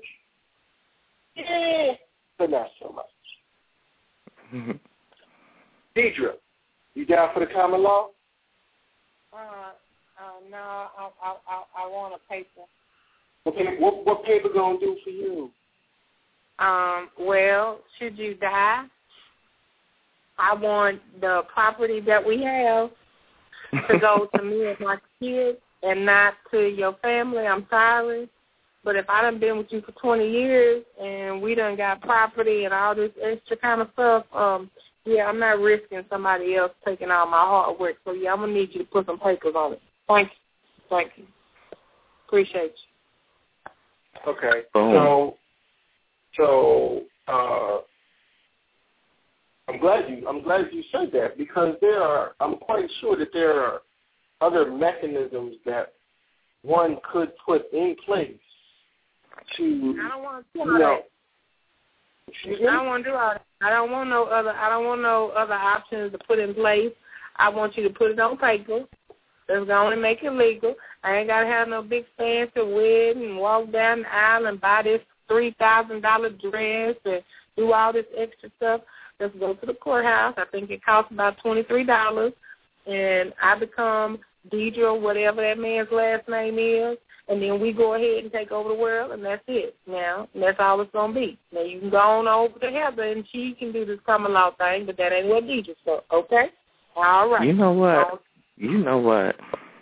but not so much. Mm-hmm. Deidre, you down for the common law? No, I want a paper. Okay, what paper gonna do for you? Well, should you die, I want the property that we have to go to me and my kids and not to your family. I'm sorry. But if I done been with you for 20 years and we done got property and all this extra kind of stuff, yeah, I'm not risking somebody else taking all my hard work. So, yeah, I'm going to need you to put some papers on it. Thank you. Appreciate you. Okay. So I'm glad you said that because I'm quite sure that there are other mechanisms that one could put in place to. I don't want to do all that. Excuse me? I don't want to do all that. I don't want no other options to put in place. I want you to put it on paper. That's going to make it legal. I ain't got to have no big fancy wedding and walk down the aisle and buy this $3,000 dress and do all this extra stuff. Let's go to the courthouse. I think it costs about $23, and I become Deidre or whatever that man's last name is, and then we go ahead and take over the world, and that's it. Now, and that's all it's going to be. Now, you can go on over to Heather, and she can do this common law thing, but that ain't what Deidre's for, okay? All right. You know what? You know what?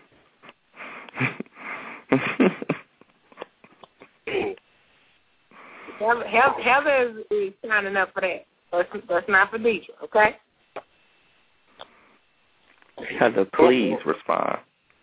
Heather is signing up for that. That's not for Deidre, okay? Heather, please respond.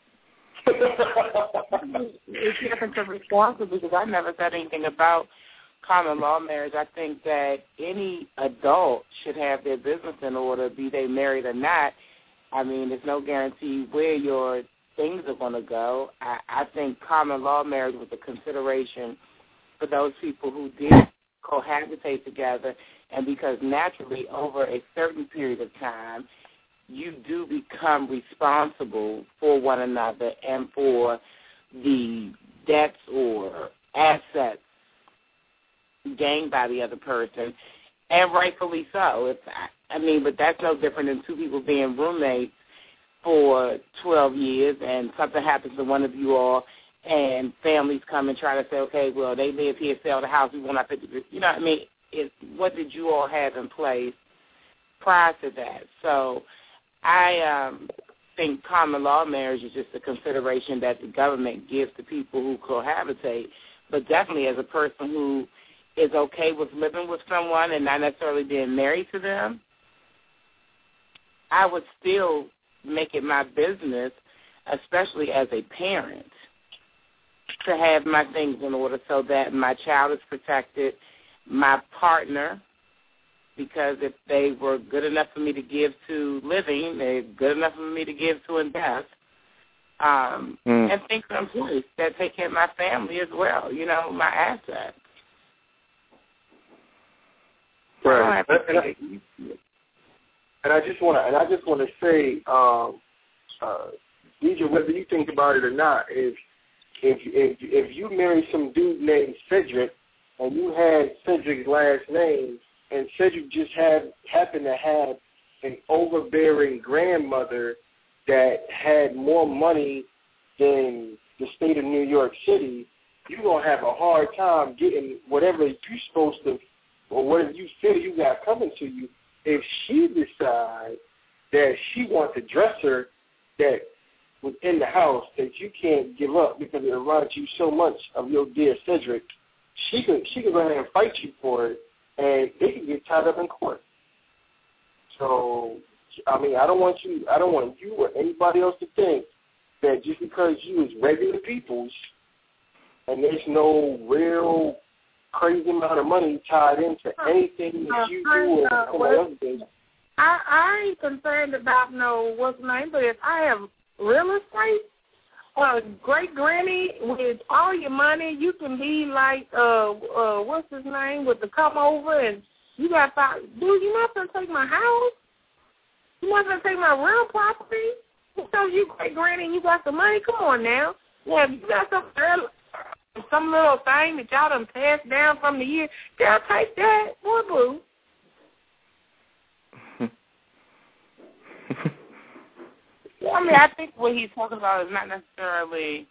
It's nothing to respond to because I never said anything about common law marriage. I think that any adult should have their business in order, be they married or not. I mean, there's no guarantee where your things are going to go. I think common law marriage was a consideration for those people who did cohabitate together, and because naturally over a certain period of time, you do become responsible for one another and for the debts or assets gained by the other person, and rightfully so. But that's no different than two people being roommates for 12 years and something happens to one of you all and families come and try to say, okay, well, they live here, sell the house, we want our 50%. You know what I mean? What did you all have in place prior to that? So I think common law marriage is just a consideration that the government gives to people who cohabitate, but definitely as a person who is okay with living with someone and not necessarily being married to them, I would still make it my business, especially as a parent, to have my things in order so that my child is protected, my partner, because if they were good enough for me to give to living, they're good enough for me to give to invest, and things in place that take care of my family as well, my assets. Right. And I just want to say, Deidre, whether you think about it or not, if you marry some dude named Cedric and you had Cedric's last name, and Cedric just happened to have an overbearing grandmother that had more money than the state of New York City, you're going to have a hard time getting whatever you're supposed to, or whatever you feel you got coming to you, if she decides that she wants a dresser that was in the house that you can't give up because it reminds you so much of your dear Cedric, she can go ahead and fight you for it, and it can get tied up in court. So, I don't want you or anybody else to think that just because you is regular peoples and there's no real crazy amount of money tied into anything that you do or some other things. I ain't concerned about what's the name, but if I have real estate, great granny with all your money, you can be like what's his name with the come over and you got dude, you're not gonna take my house. You're not gonna take my real property. Because you great granny and you got some money, come on now. Yeah, if you got some little thing that y'all done passed down from the year, girl, take that, boy, boo. I think what he's talking about is not necessarily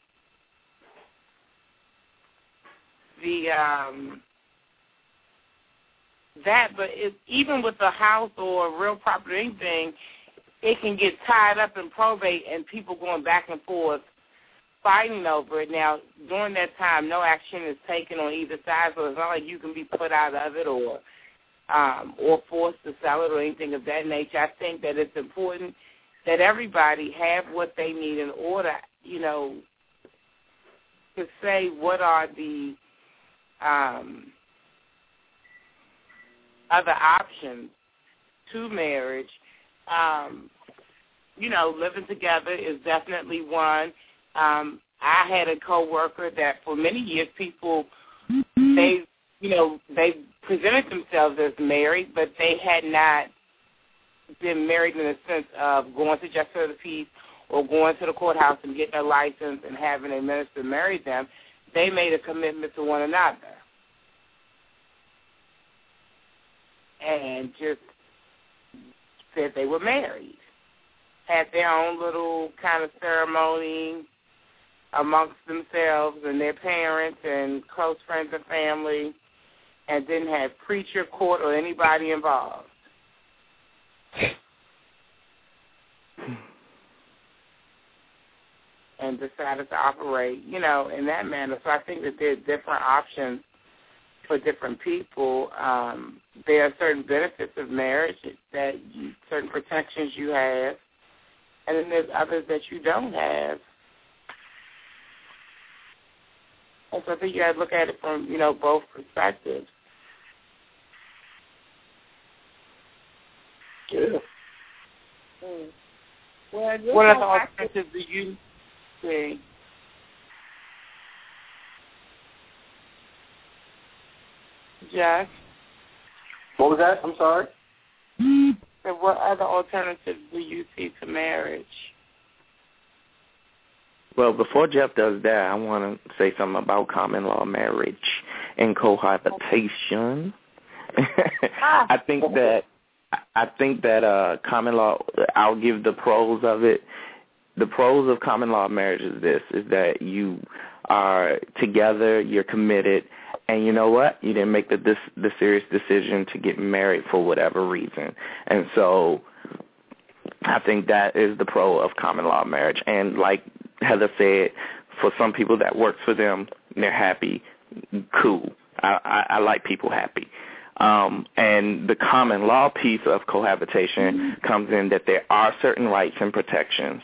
but even with a house or a real property or anything, it can get tied up in probate and people going back and forth fighting over it. Now, during that time, no action is taken on either side, so it's not like you can be put out of it or forced to sell it or anything of that nature. I think that it's important that everybody have what they need in order, to say what are the other options to marriage. Living together is definitely one. I had a coworker that for many years people, they presented themselves as married, but they had not been married in the sense of going to justice of the peace or going to the courthouse and getting a license and having a minister marry them. They made a commitment to one another. and just said they were married. Had their own little kind of ceremony amongst themselves and their parents and close friends and family, and didn't have preacher, court, or anybody involved. And decided to operate, in that manner. So I think that there are different options for different people. There are certain benefits of marriage, certain protections you have, and then there's others that you don't have. And so I think you got to look at it from, both perspectives. Yeah. Well, what other alternatives do you see? Jack? What was that? I'm sorry? So what other alternatives do you see to marriage? Well, before Jeff does that, I want to say something about common law marriage and cohabitation. I think that common law, I'll give the pros of it. The pros of common law marriage is this, is that you are together, you're committed, and you know what? You didn't make the serious decision to get married for whatever reason. And so I think that is the pro of common law marriage. And like Heather said, for some people that works for them, they're happy, cool. I like people happy. And the common law piece of cohabitation comes in that there are certain rights and protections.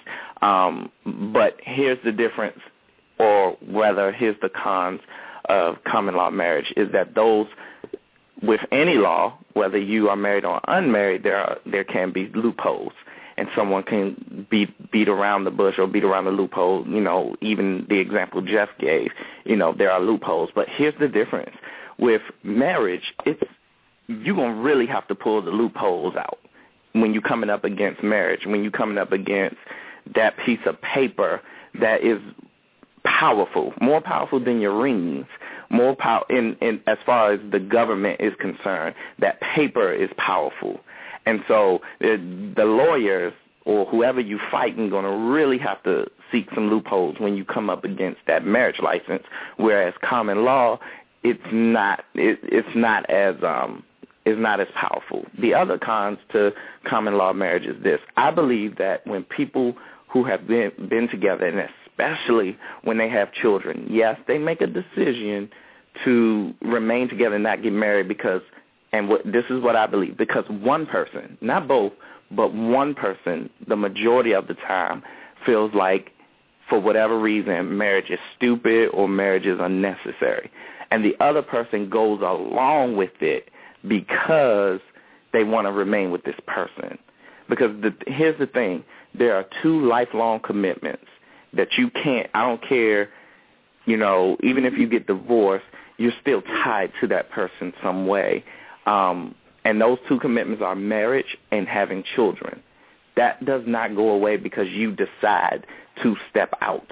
But here's the difference, or rather, here's the cons of common law marriage, is that those with any law, whether you are married or unmarried, there can be loopholes. And someone can beat around the bush or beat around the loophole, even the example Jeff gave, there are loopholes. But here's the difference. With marriage, you're going to really have to pull the loopholes out when you're coming up against marriage, when you're coming up against that piece of paper that is powerful, more powerful than your rings, more power in as far as the government is concerned. That paper is powerful. And so the lawyers or whoever you fighting going to really have to seek some loopholes when you come up against that marriage license, whereas common law, it's not as powerful. The other cons to common law marriage is this. I believe that when people who have been together, and especially when they have children, yes, they make a decision to remain together and not get married because, this is what I believe, because one person, not both, but one person, the majority of the time, feels like for whatever reason marriage is stupid or marriage is unnecessary. And the other person goes along with it because they want to remain with this person. Because here's the thing. There are two lifelong commitments that you can't, I don't care, even if you get divorced, you're still tied to that person some way. And those two commitments are marriage and having children. That does not go away because you decide to step out.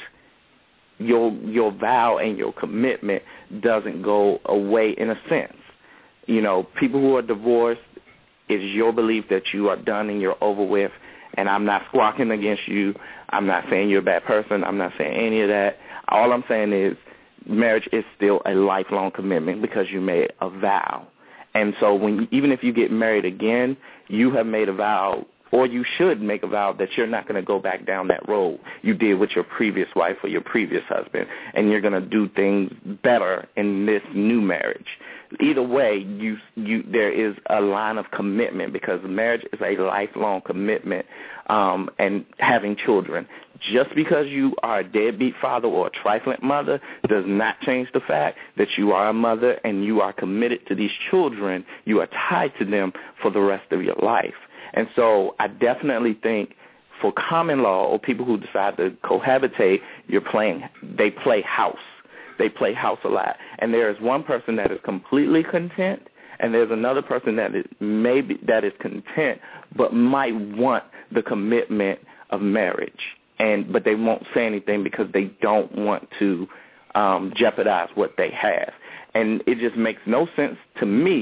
Your vow and your commitment doesn't go away in a sense. People who are divorced, it's your belief that you are done and you're over with, and I'm not squawking against you. I'm not saying you're a bad person. I'm not saying any of that. All I'm saying is marriage is still a lifelong commitment because you made a vow. And so even if you get married again, you have made a vow, or you should make a vow that you're not going to go back down that road you did with your previous wife or your previous husband, and you're going to do things better in this new marriage. Either way, there is a line of commitment because marriage is a lifelong commitment, and having children. Just because you are a deadbeat father or a trifling mother does not change the fact that you are a mother and you are committed to these children. You are tied to them for the rest of your life. And so I definitely think for common law or people who decide to cohabitate, they play house. They play house a lot. And there is one person that is completely content, and there's another person that is content but might want the commitment of marriage. But they won't say anything because they don't want to jeopardize what they have. And it just makes no sense to me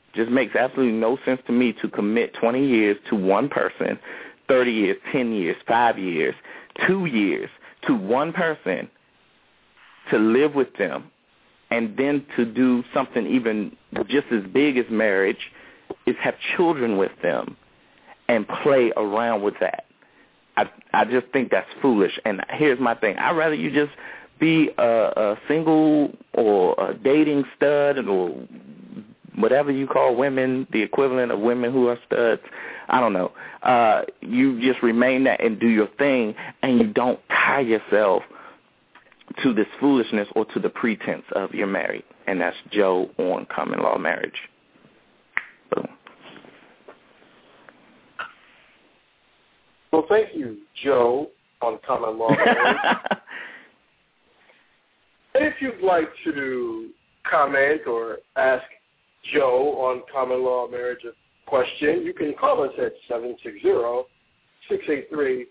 Just makes absolutely no sense to me to commit 20 years to one person, 30 years, 10 years, 5 years, 2 years to one person, to live with them, and then to do something even just as big as marriage is have children with them and play around with that. I just think that's foolish. And here's my thing. I'd rather you just be a single or a dating stud or whatever you call women, the equivalent of women who are studs. I don't know. You just remain that and do your thing, and you don't tie yourself to this foolishness or to the pretense of you're married. And that's Joe on common law marriage. Boom. Well, thank you, Joe, on common law marriage. If you'd like to comment or ask Joe on common law marriage a question, you can call us at 760-683-2662.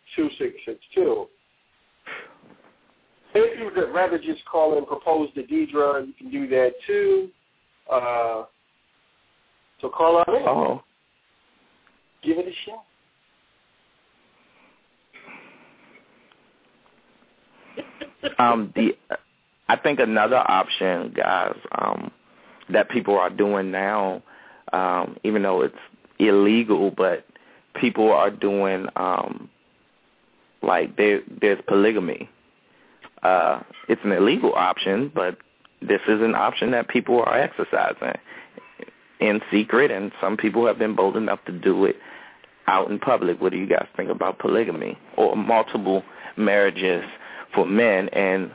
If you would rather just call and propose to Deidre, you can do that too. So call out in. Oh. Give it a shot. I think another option, guys, that people are doing now, even though it's illegal, but people are doing like there's polygamy. It's an illegal option, but this is an option that people are exercising in secret, and some people have been bold enough to do it out in public. What do you guys think about polygamy or multiple marriages for men and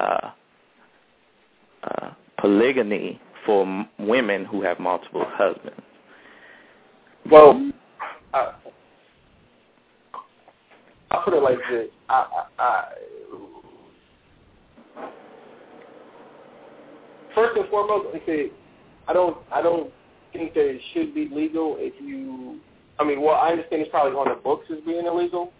polygamy for women who have multiple husbands? Well, I'll put it like this. First and foremost, I don't think that it should be legal if you. I mean, well, I understand it's probably on the books as being illegal,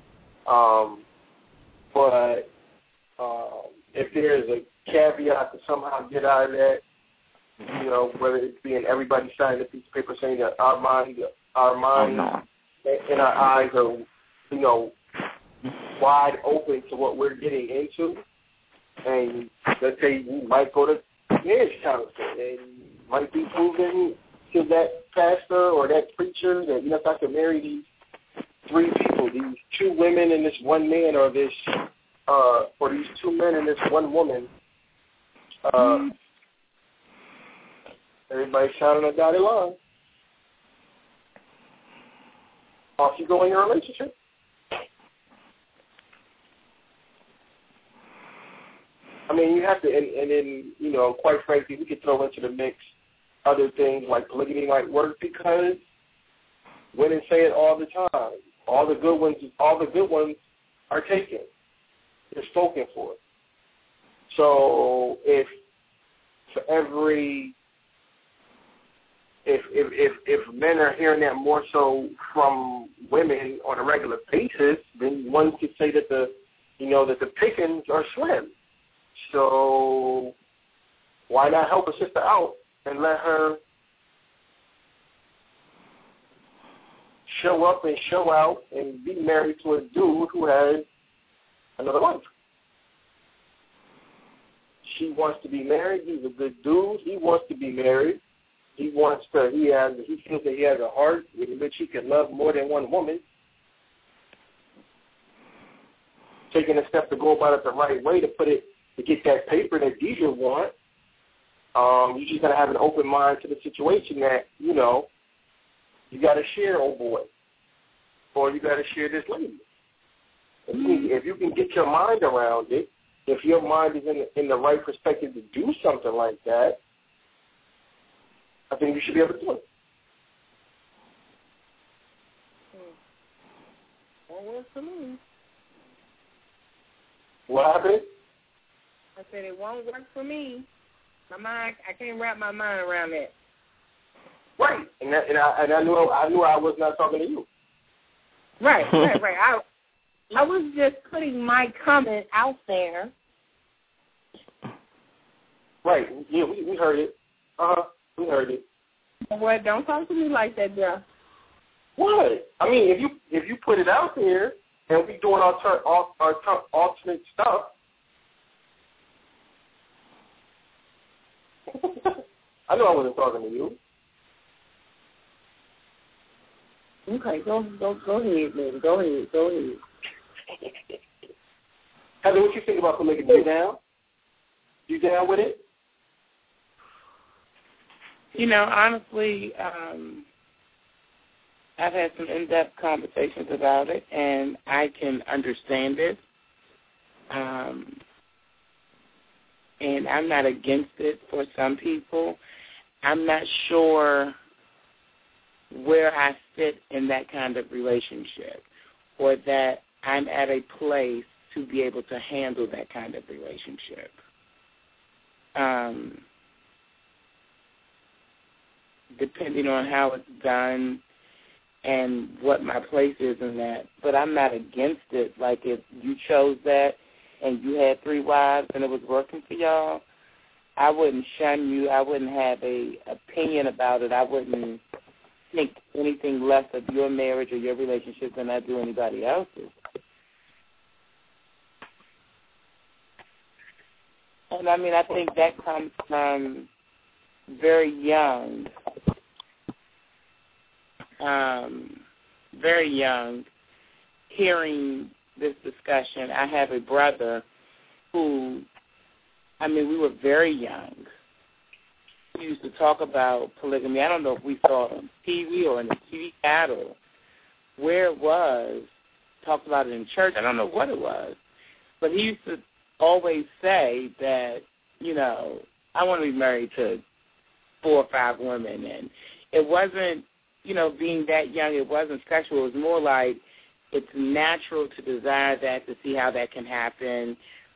but if there's a caveat to somehow get out of that, you know, whether it's being everybody signing a piece of paper saying that our minds and our eyes are, you know, wide open to what we're getting into, and let's say you might go to marriage counseling and might be proven to that pastor or that preacher that, yes, I can marry these three people, these two women and this one man, or this or these two men and this one woman. Everybody shouting a dotted line. Off you go in your relationship. I mean, you have to, and then, you know, quite frankly, we could throw into the mix other things like polygamy might work because women say it all the time. All the good ones are taken. They're spoken for. So if men are hearing that more so from women on a regular basis, then one could say that the pickings are slim. So why not help a sister out and let her show up and show out and be married to a dude who has another wife? She wants to be married. He's a good dude. He wants to be married. He feels that he has a heart in which he can love more than one woman. Taking a step to go about it the right way to get that paper that Deidre wants. You just got to have an open mind to the situation that, you know, you got to share, old boy, or you got to share this lady. If you can get your mind around it, if your mind is in the right perspective to do something like that, I think you should be able to do it. Won't work for me. What happened? I said it won't work for me. I can't wrap my mind around that. Right, and I knew I was not talking to you. Right. I was just putting my comment out there. Right. Yeah, we heard it. We heard it. What? Don't talk to me like that, Joe. What? I mean, if you put it out there and we doing our alternate stuff, I know I wasn't talking to you. Okay, go ahead, baby. Go ahead. Heather, what you think about polygamy? You down? You down with it? You know, honestly, I've had some in-depth conversations about it, and I can understand it. And I'm not against it for some people. I'm not sure where I fit in that kind of relationship, or that I'm at a place to be able to handle that kind of relationship. Depending on how it's done and what my place is in that. But I'm not against it. Like, if you chose that and you had 3 wives and it was working for y'all, I wouldn't shun you. I wouldn't have a opinion about it. I wouldn't think anything less of your marriage or your relationship than I do anybody else's. And, I mean, I think that comes from very young, hearing this discussion. I have a brother who, I mean, we were very young. We used to talk about polygamy. I don't know if we saw it on TV or in the TV ad or where it was, talked about it in church. I don't know what it was. But he used to always say that, you know, I want to be married to 4 or 5 women. And it wasn't, you know, being that young, it wasn't sexual. It was more like it's natural to desire that, to see how that can happen.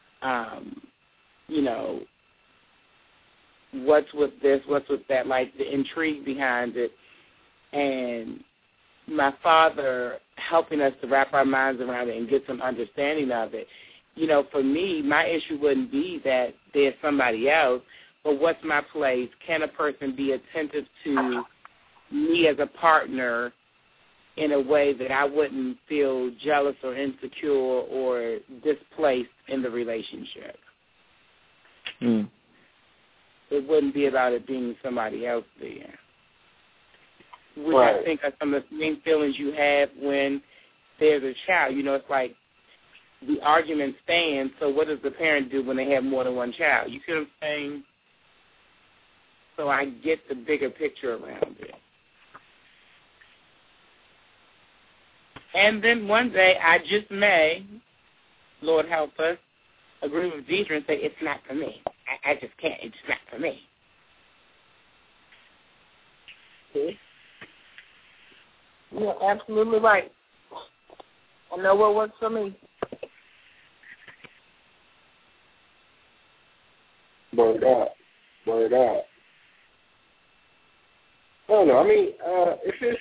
You know, what's with this, what's with that, like the intrigue behind it. And my father helping us to wrap our minds around it and get some understanding of it. You know, for me, my issue wouldn't be that there's somebody else, but what's my place? Can a person be attentive to me as a partner in a way that I wouldn't feel jealous or insecure or displaced in the relationship? Mm. It wouldn't be about it being somebody else there. Which Right. I think are some of the same feelings you have when there's a child. You know, it's like the argument stands, so what does the parent do when they have more than one child? You see what I'm saying? So I get the bigger picture around it. And then one day I just may, Lord help us, agree with Deidre and say, it's not for me. I just can't. It's not for me. See? You're absolutely right. I know what works for me. Word up. Word up. I don't know. I mean, if it's,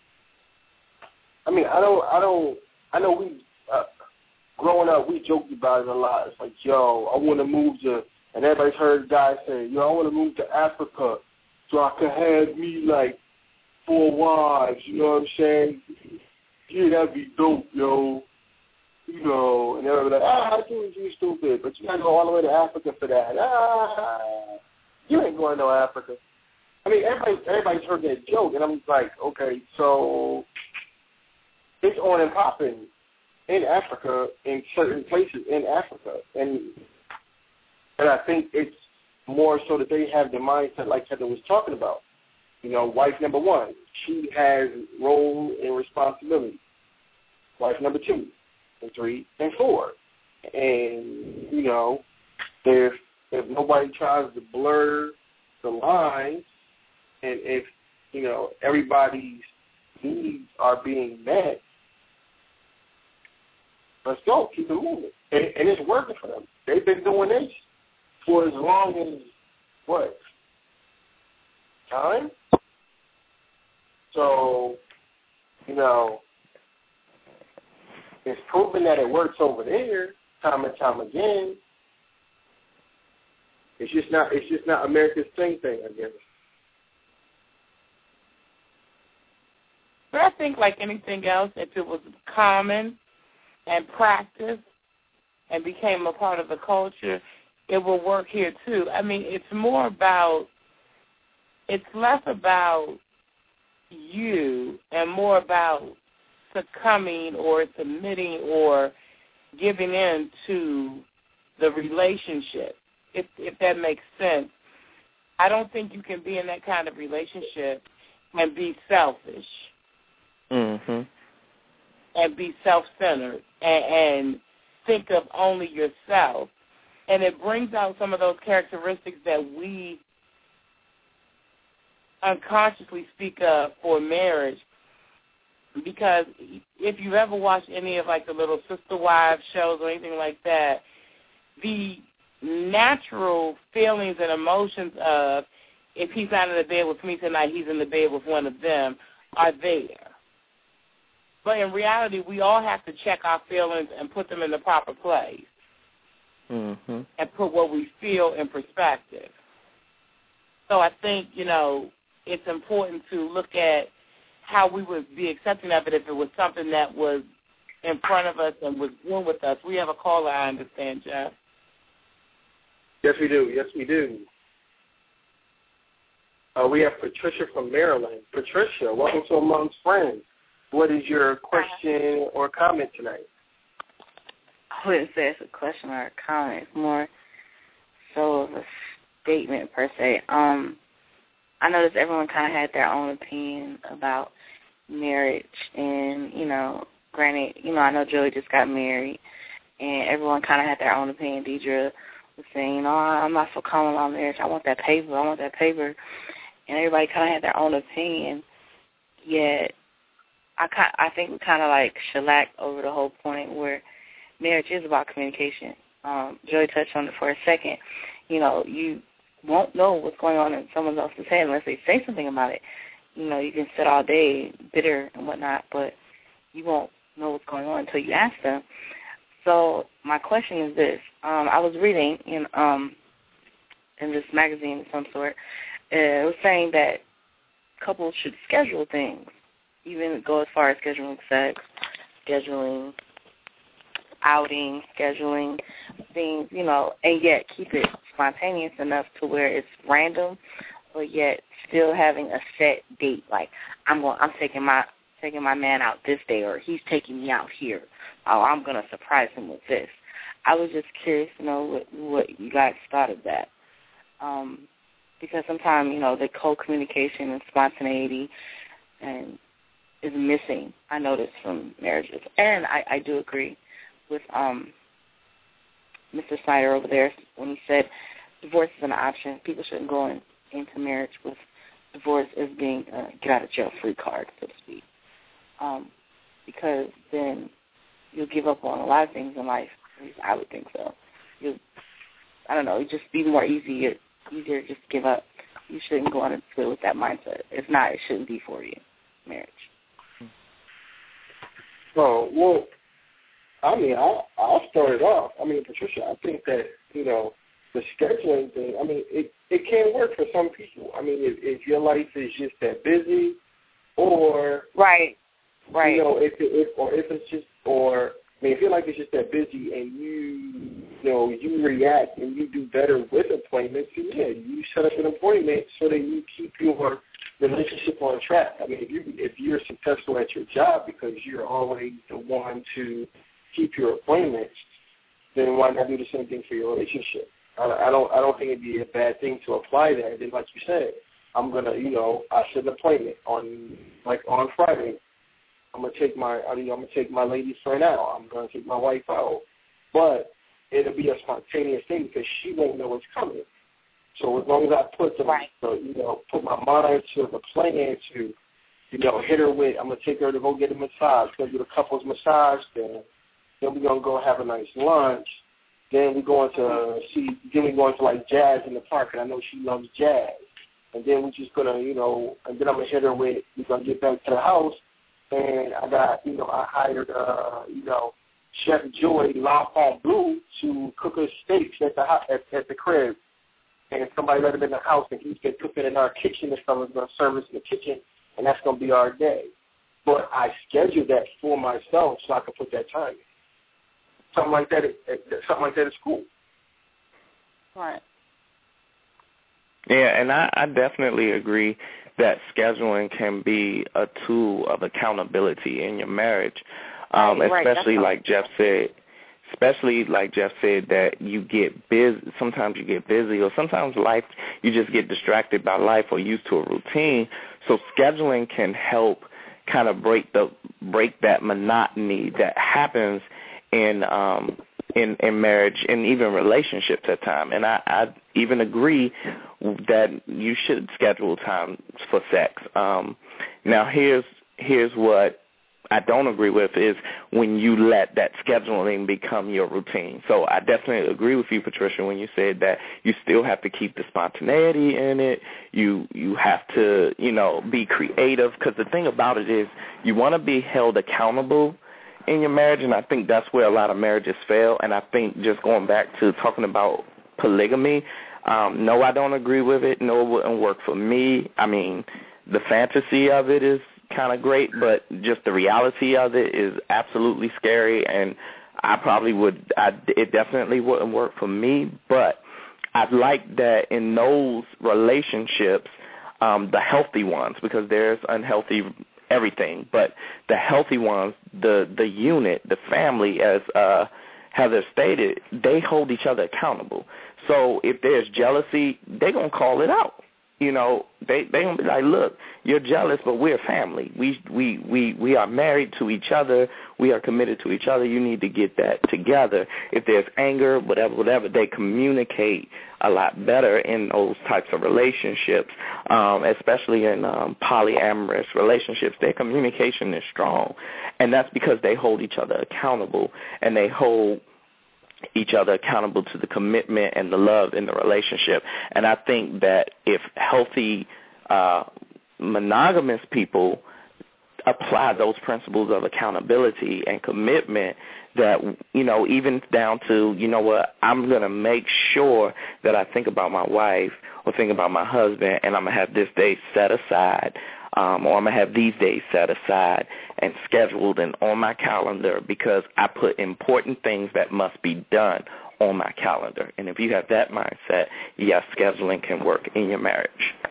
I mean, I know we, growing up, we joked about it a lot. It's like, yo, I want to move to, and everybody's heard guys say, yo, I want to move to Africa so I can have me, like, 4 wives, you know what I'm saying? Yeah, that'd be dope, yo. You know, and everybody's like, you stupid, but you got to go all the way to Africa for that. You ain't going to Africa. I mean, everybody's heard that joke, and I'm like, okay, so it's on and popping in Africa, in certain places in Africa, and I think it's more so that they have the mindset like Heather was talking about. You know, wife number 1, she has role and responsibility. Wife number 2, and 3, and 4, and you know, if nobody tries to blur the lines, and if you know everybody's needs are being met, let's go, keep it moving, and it's working for them. They've been doing this for as long as what time? So, you know, it's proven that it works over there time and time again. It's just not America's thing, I guess. But I think like anything else, if it was common and practiced and became a part of the culture, it will work here too. I mean, it's less about you and more about succumbing or submitting or giving in to the relationship, if that makes sense. I don't think you can be in that kind of relationship and be selfish. Mm-hmm. And be self-centered and think of only yourself. And it brings out some of those characteristics that we unconsciously speak of for marriage. Because if you've ever watched any of, like, the little Sister Wives shows or anything like that, the natural feelings and emotions of, if he's not in the bed with me tonight, he's in the bed with one of them, are there. But in reality, we all have to check our feelings and put them in the proper place. Mm-hmm. And put what we feel in perspective. So I think, it's important to look at how we would be accepting of it if it was something that was in front of us and was born with us. We have a caller, I understand, Jeff. Yes, we do. We have Patricia from Maryland. Patricia, welcome to Amongst Friends. What is your question or comment tonight? I wouldn't say it's a question or a comment. It's more so of a statement, per se. I noticed everyone kind of had their own opinion about marriage. And, granted, I know Joey just got married, and everyone kind of had their own opinion. Deidre was saying, I'm not so calm on marriage. I want that paper. And everybody kind of had their own opinion. Yet I think we kind of like shellacked over the whole point where marriage is about communication. Joey touched on it for a second. You won't know what's going on in someone else's head unless they say something about it. You can sit all day bitter and whatnot, but you won't know what's going on until you ask them. So my question is this. I was reading in this magazine of some sort. It was saying that couples should schedule things, even go as far as scheduling sex, scheduling outing, scheduling things, and yet keep it spontaneous enough to where it's random, but yet still having a set date. Like I'm taking my man out this day, or he's taking me out here. Oh, I'm gonna surprise him with this. I was just curious to know what you guys thought of that, because sometimes the co-communication and spontaneity and is missing. I noticed from marriages, and I do agree with Mr. Snyder over there when he said divorce is an option. People shouldn't go into marriage with divorce as being a get-out-of-jail-free card, so to speak, because then you'll give up on a lot of things in life. At least I would think so. It'd just be more easier to just give up. You shouldn't go into it with that mindset. If not, it shouldn't be for you, marriage. Oh, well, I'll start it off. Patricia, I think that, the scheduling thing, it can work for some people. If your life is just that busy or... Right. If your life is just that busy and you react and you do better with appointments, you set up an appointment so that you keep your relationship on track. If you're successful at your job because you're always the one to keep your appointments, then why not do the same thing for your relationship? I don't think it'd be a bad thing to apply that. And like you said, I'm gonna, I set an appointment on Friday. I'm gonna take my lady friend out. I'm gonna take my wife out, but it'll be a spontaneous thing because she won't know what's coming. So as long as I put put my mind to the plan to, hit her with, I'm gonna take her to go get a massage. Go get a couple's massage. Then we're gonna go have a nice lunch. Then we're going to like jazz in the park, and I know she loves jazz. And then we're just gonna, and then I'm gonna hit her with, we're gonna get back to the house, and I hired, Chef Joy L'Enfant Blue to cook us steaks at the crib. And somebody let him in the house, and he's been cooking in our kitchen. This fellow's going to serve us in the kitchen, and that's going to be our day. but I scheduled that for myself so I could put that time in. Something like that is cool. Right. Yeah, and I definitely agree that scheduling can be a tool of accountability in your marriage, especially like Jeff said. Especially like Jeff said, that you get busy. Sometimes you get busy, or sometimes you just get distracted by life or used to a routine. So scheduling can help kind of break that monotony that happens in marriage and even relationships at times. And I even agree that you should schedule time for sex. Now here's what I don't agree with is when you let that scheduling become your routine. So I definitely agree with you, Patricia, when you said that you still have to keep the spontaneity in it. You have to, be creative, because the thing about it is you want to be held accountable in your marriage, and I think that's where a lot of marriages fail. And I think just going back to talking about polygamy, no, I don't agree with it. No, it wouldn't work for me. I mean, the fantasy of it is kind of great, but just the reality of it is absolutely scary, and it definitely wouldn't work for me. But I like that in those relationships, the healthy ones, because there's unhealthy everything, but the healthy ones, the unit, the family, as Heather stated, they hold each other accountable. So if there's jealousy, they're going to call it out. They gonna be like, look, you're jealous, but we're family. We are married to each other. We are committed to each other. You need to get that together. If there's anger, whatever, they communicate a lot better in those types of relationships, especially in polyamorous relationships. Their communication is strong, and that's because they hold each other accountable, and they hold each other accountable to the commitment and the love in the relationship. And I think that if healthy monogamous people apply those principles of accountability and commitment, that, even down to, I'm going to make sure that I think about my wife or think about my husband, and I'm going to have this day set aside, or I'm going to have these days set aside and scheduled and on my calendar, because I put important things that must be done on my calendar. And if you have that mindset, yes, scheduling can work in your marriage.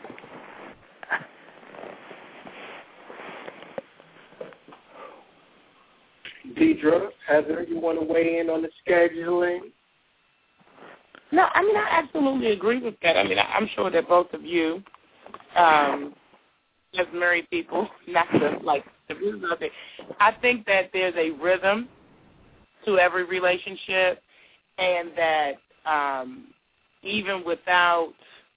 Deidre, Heather, you want to weigh in on the scheduling? No, I absolutely agree with that. I'm sure that both of you, as married people, not to the rhythm of it, I think that there's a rhythm to every relationship, and that even without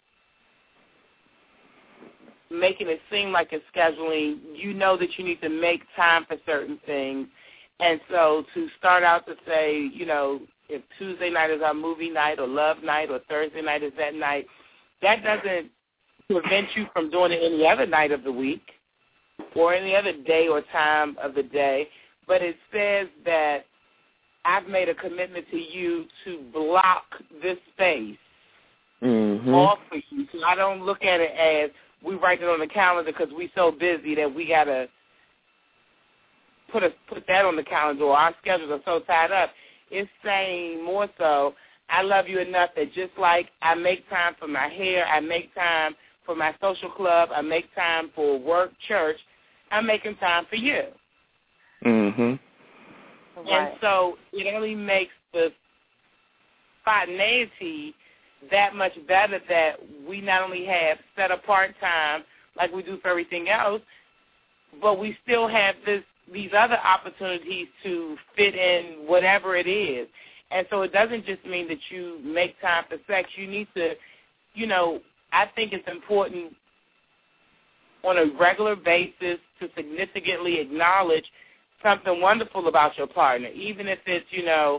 making it seem like it's scheduling, you know that you need to make time for certain things. And so to start out to say, if Tuesday night is our movie night or love night or Thursday night is that night, that doesn't prevent you from doing it any other night of the week or any other day or time of the day. But it says that I've made a commitment to you to block this space off for you. So I don't look at it as we write it on the calendar because we're so busy that we got to put that on the calendar, or our schedules are so tied up. It's saying more so, I love you enough that just like I make time for my hair, I make time for my social club, I make time for work, church, I'm making time for you. Mhm. And so it only makes the spontaneity that much better, that we not only have set apart time like we do for everything else, but we still have these other opportunities to fit in whatever it is. And so it doesn't just mean that you make time for sex. You need to, I think it's important on a regular basis to significantly acknowledge something wonderful about your partner, even if it's,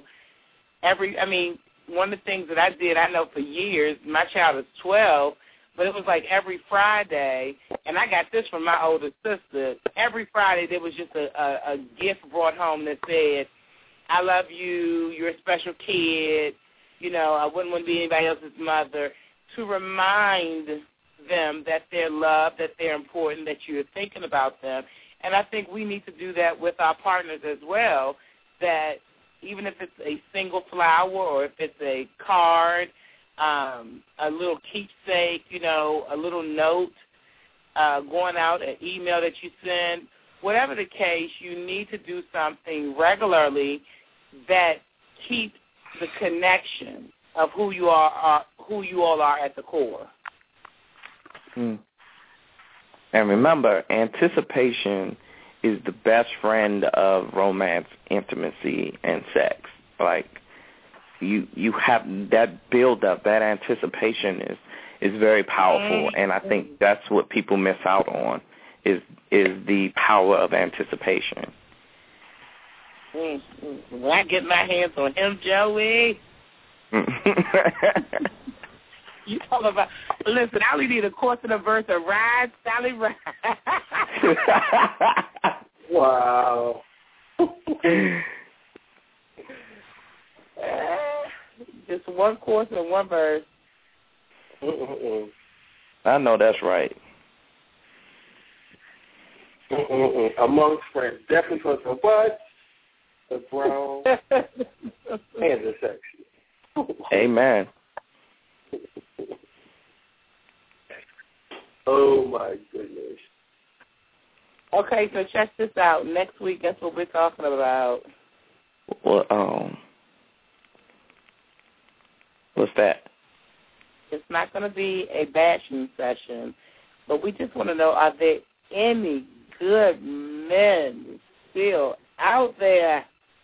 one of the things that I did, I know for years, my child is 12, but it was like every Friday, and I got this from my older sister, every Friday there was just a gift brought home that said, I love you, you're a special kid, I wouldn't want to be anybody else's mother, to remind them that they're loved, that they're important, that you're thinking about them. And I think we need to do that with our partners as well, that even if it's a single flower or if it's a card, a little keepsake, a little note, going out, an email that you send, whatever the case, you need to do something regularly that keeps the connection of who you all are at the core. And remember, anticipation is the best friend of romance, intimacy, and sex. Like, you have that build-up, that anticipation is very powerful, and I think that's what people miss out on is the power of anticipation. When I get my hands on him, Joey, you talk about, listen, I only need a chorus and a verse of Ride, Sally, Ride. Wow. Just one chorus and one verse. I know that's right. Amongst friends, definitely for the what? The brown and the sexy. Amen. Oh my goodness. Okay, so check this out. Next week, guess what we're talking about? Well, what's that? It's not going to be a bashing session, but we just want to know, are there any good men still out there?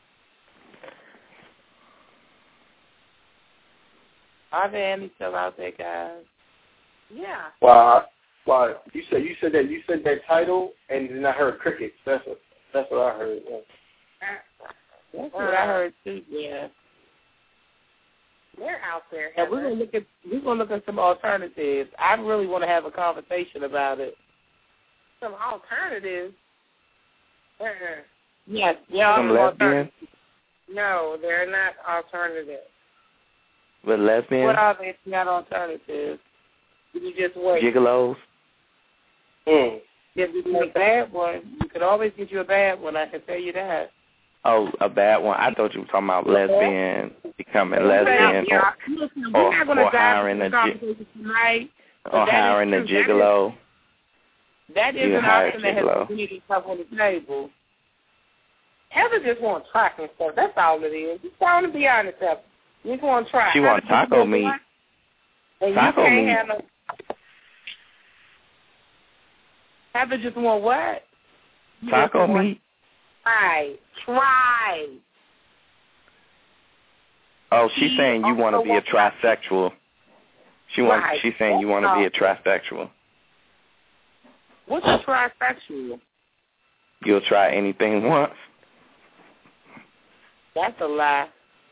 Are there any still out there, guys? Yeah. Wow. You said that title, and then I heard crickets. That's what I heard. Yeah. That's what I heard too. Yeah. They're out there. And we're gonna look at some alternatives. I really want to have a conversation about it. Some alternatives. Yes, yeah. Some lesbians. No, they're not alternatives. But lesbians. What are they if not alternatives? You just wait. Gigolos. If you get a bad one, you could always get you a bad one. I can tell you that. Oh, a bad one. I thought you were talking about lesbian, becoming lesbian, or hiring a gigolo. That is an option that has to be up on the table. Heather just wants track and stuff. That's all it is. Just want to be honest, Heather. You just want to try. She wants taco meat. Taco meat. Heather just want what? Taco meat. Try. Oh, she's saying you want to be a trisexual. She's saying you want to be a trisexual. What's a trisexual? You'll try anything once. That's a lie.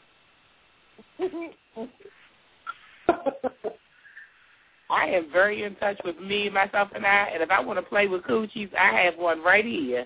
I am very in touch with me, myself, and I. And if I want to play with coochies, I have one right here.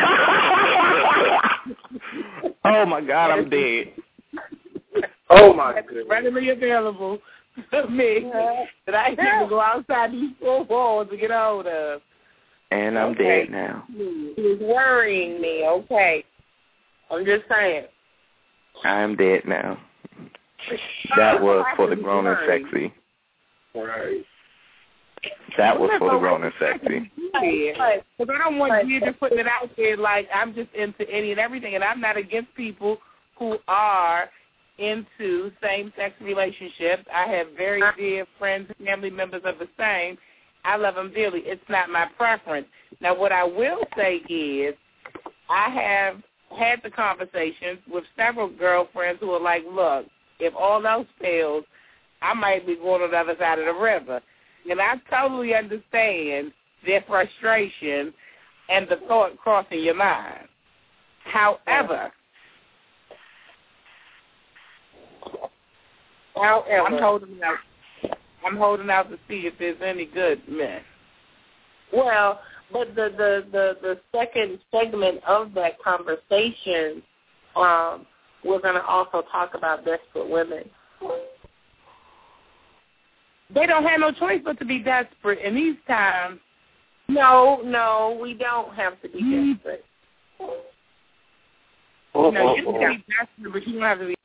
Oh my God, I'm dead. Oh my goodness. Readily available to me that I can go outside these four walls to get a hold of. And I'm dead now. He's worrying me. Okay, I'm just saying. I'm dead now. That was for the grown and sexy. Right. That was for the grown and sexy. Because I don't want you to put it out there like I'm just into any and everything, and I'm not against people who are into same-sex relationships. I have very dear friends and family members of the same. I love them dearly. It's not my preference. Now, what I will say is I have had the conversations with several girlfriends who are like, look, if all else fails, I might be going on the other side of the river. And I totally understand their frustration and the thought crossing your mind. However, I'm holding out to see if there's any good men. Well, but the second segment of that conversation, we're going to also talk about desperate women. They don't have no choice but to be desperate in these times. No, we don't have to be desperate. No, you can be desperate, but you don't have to be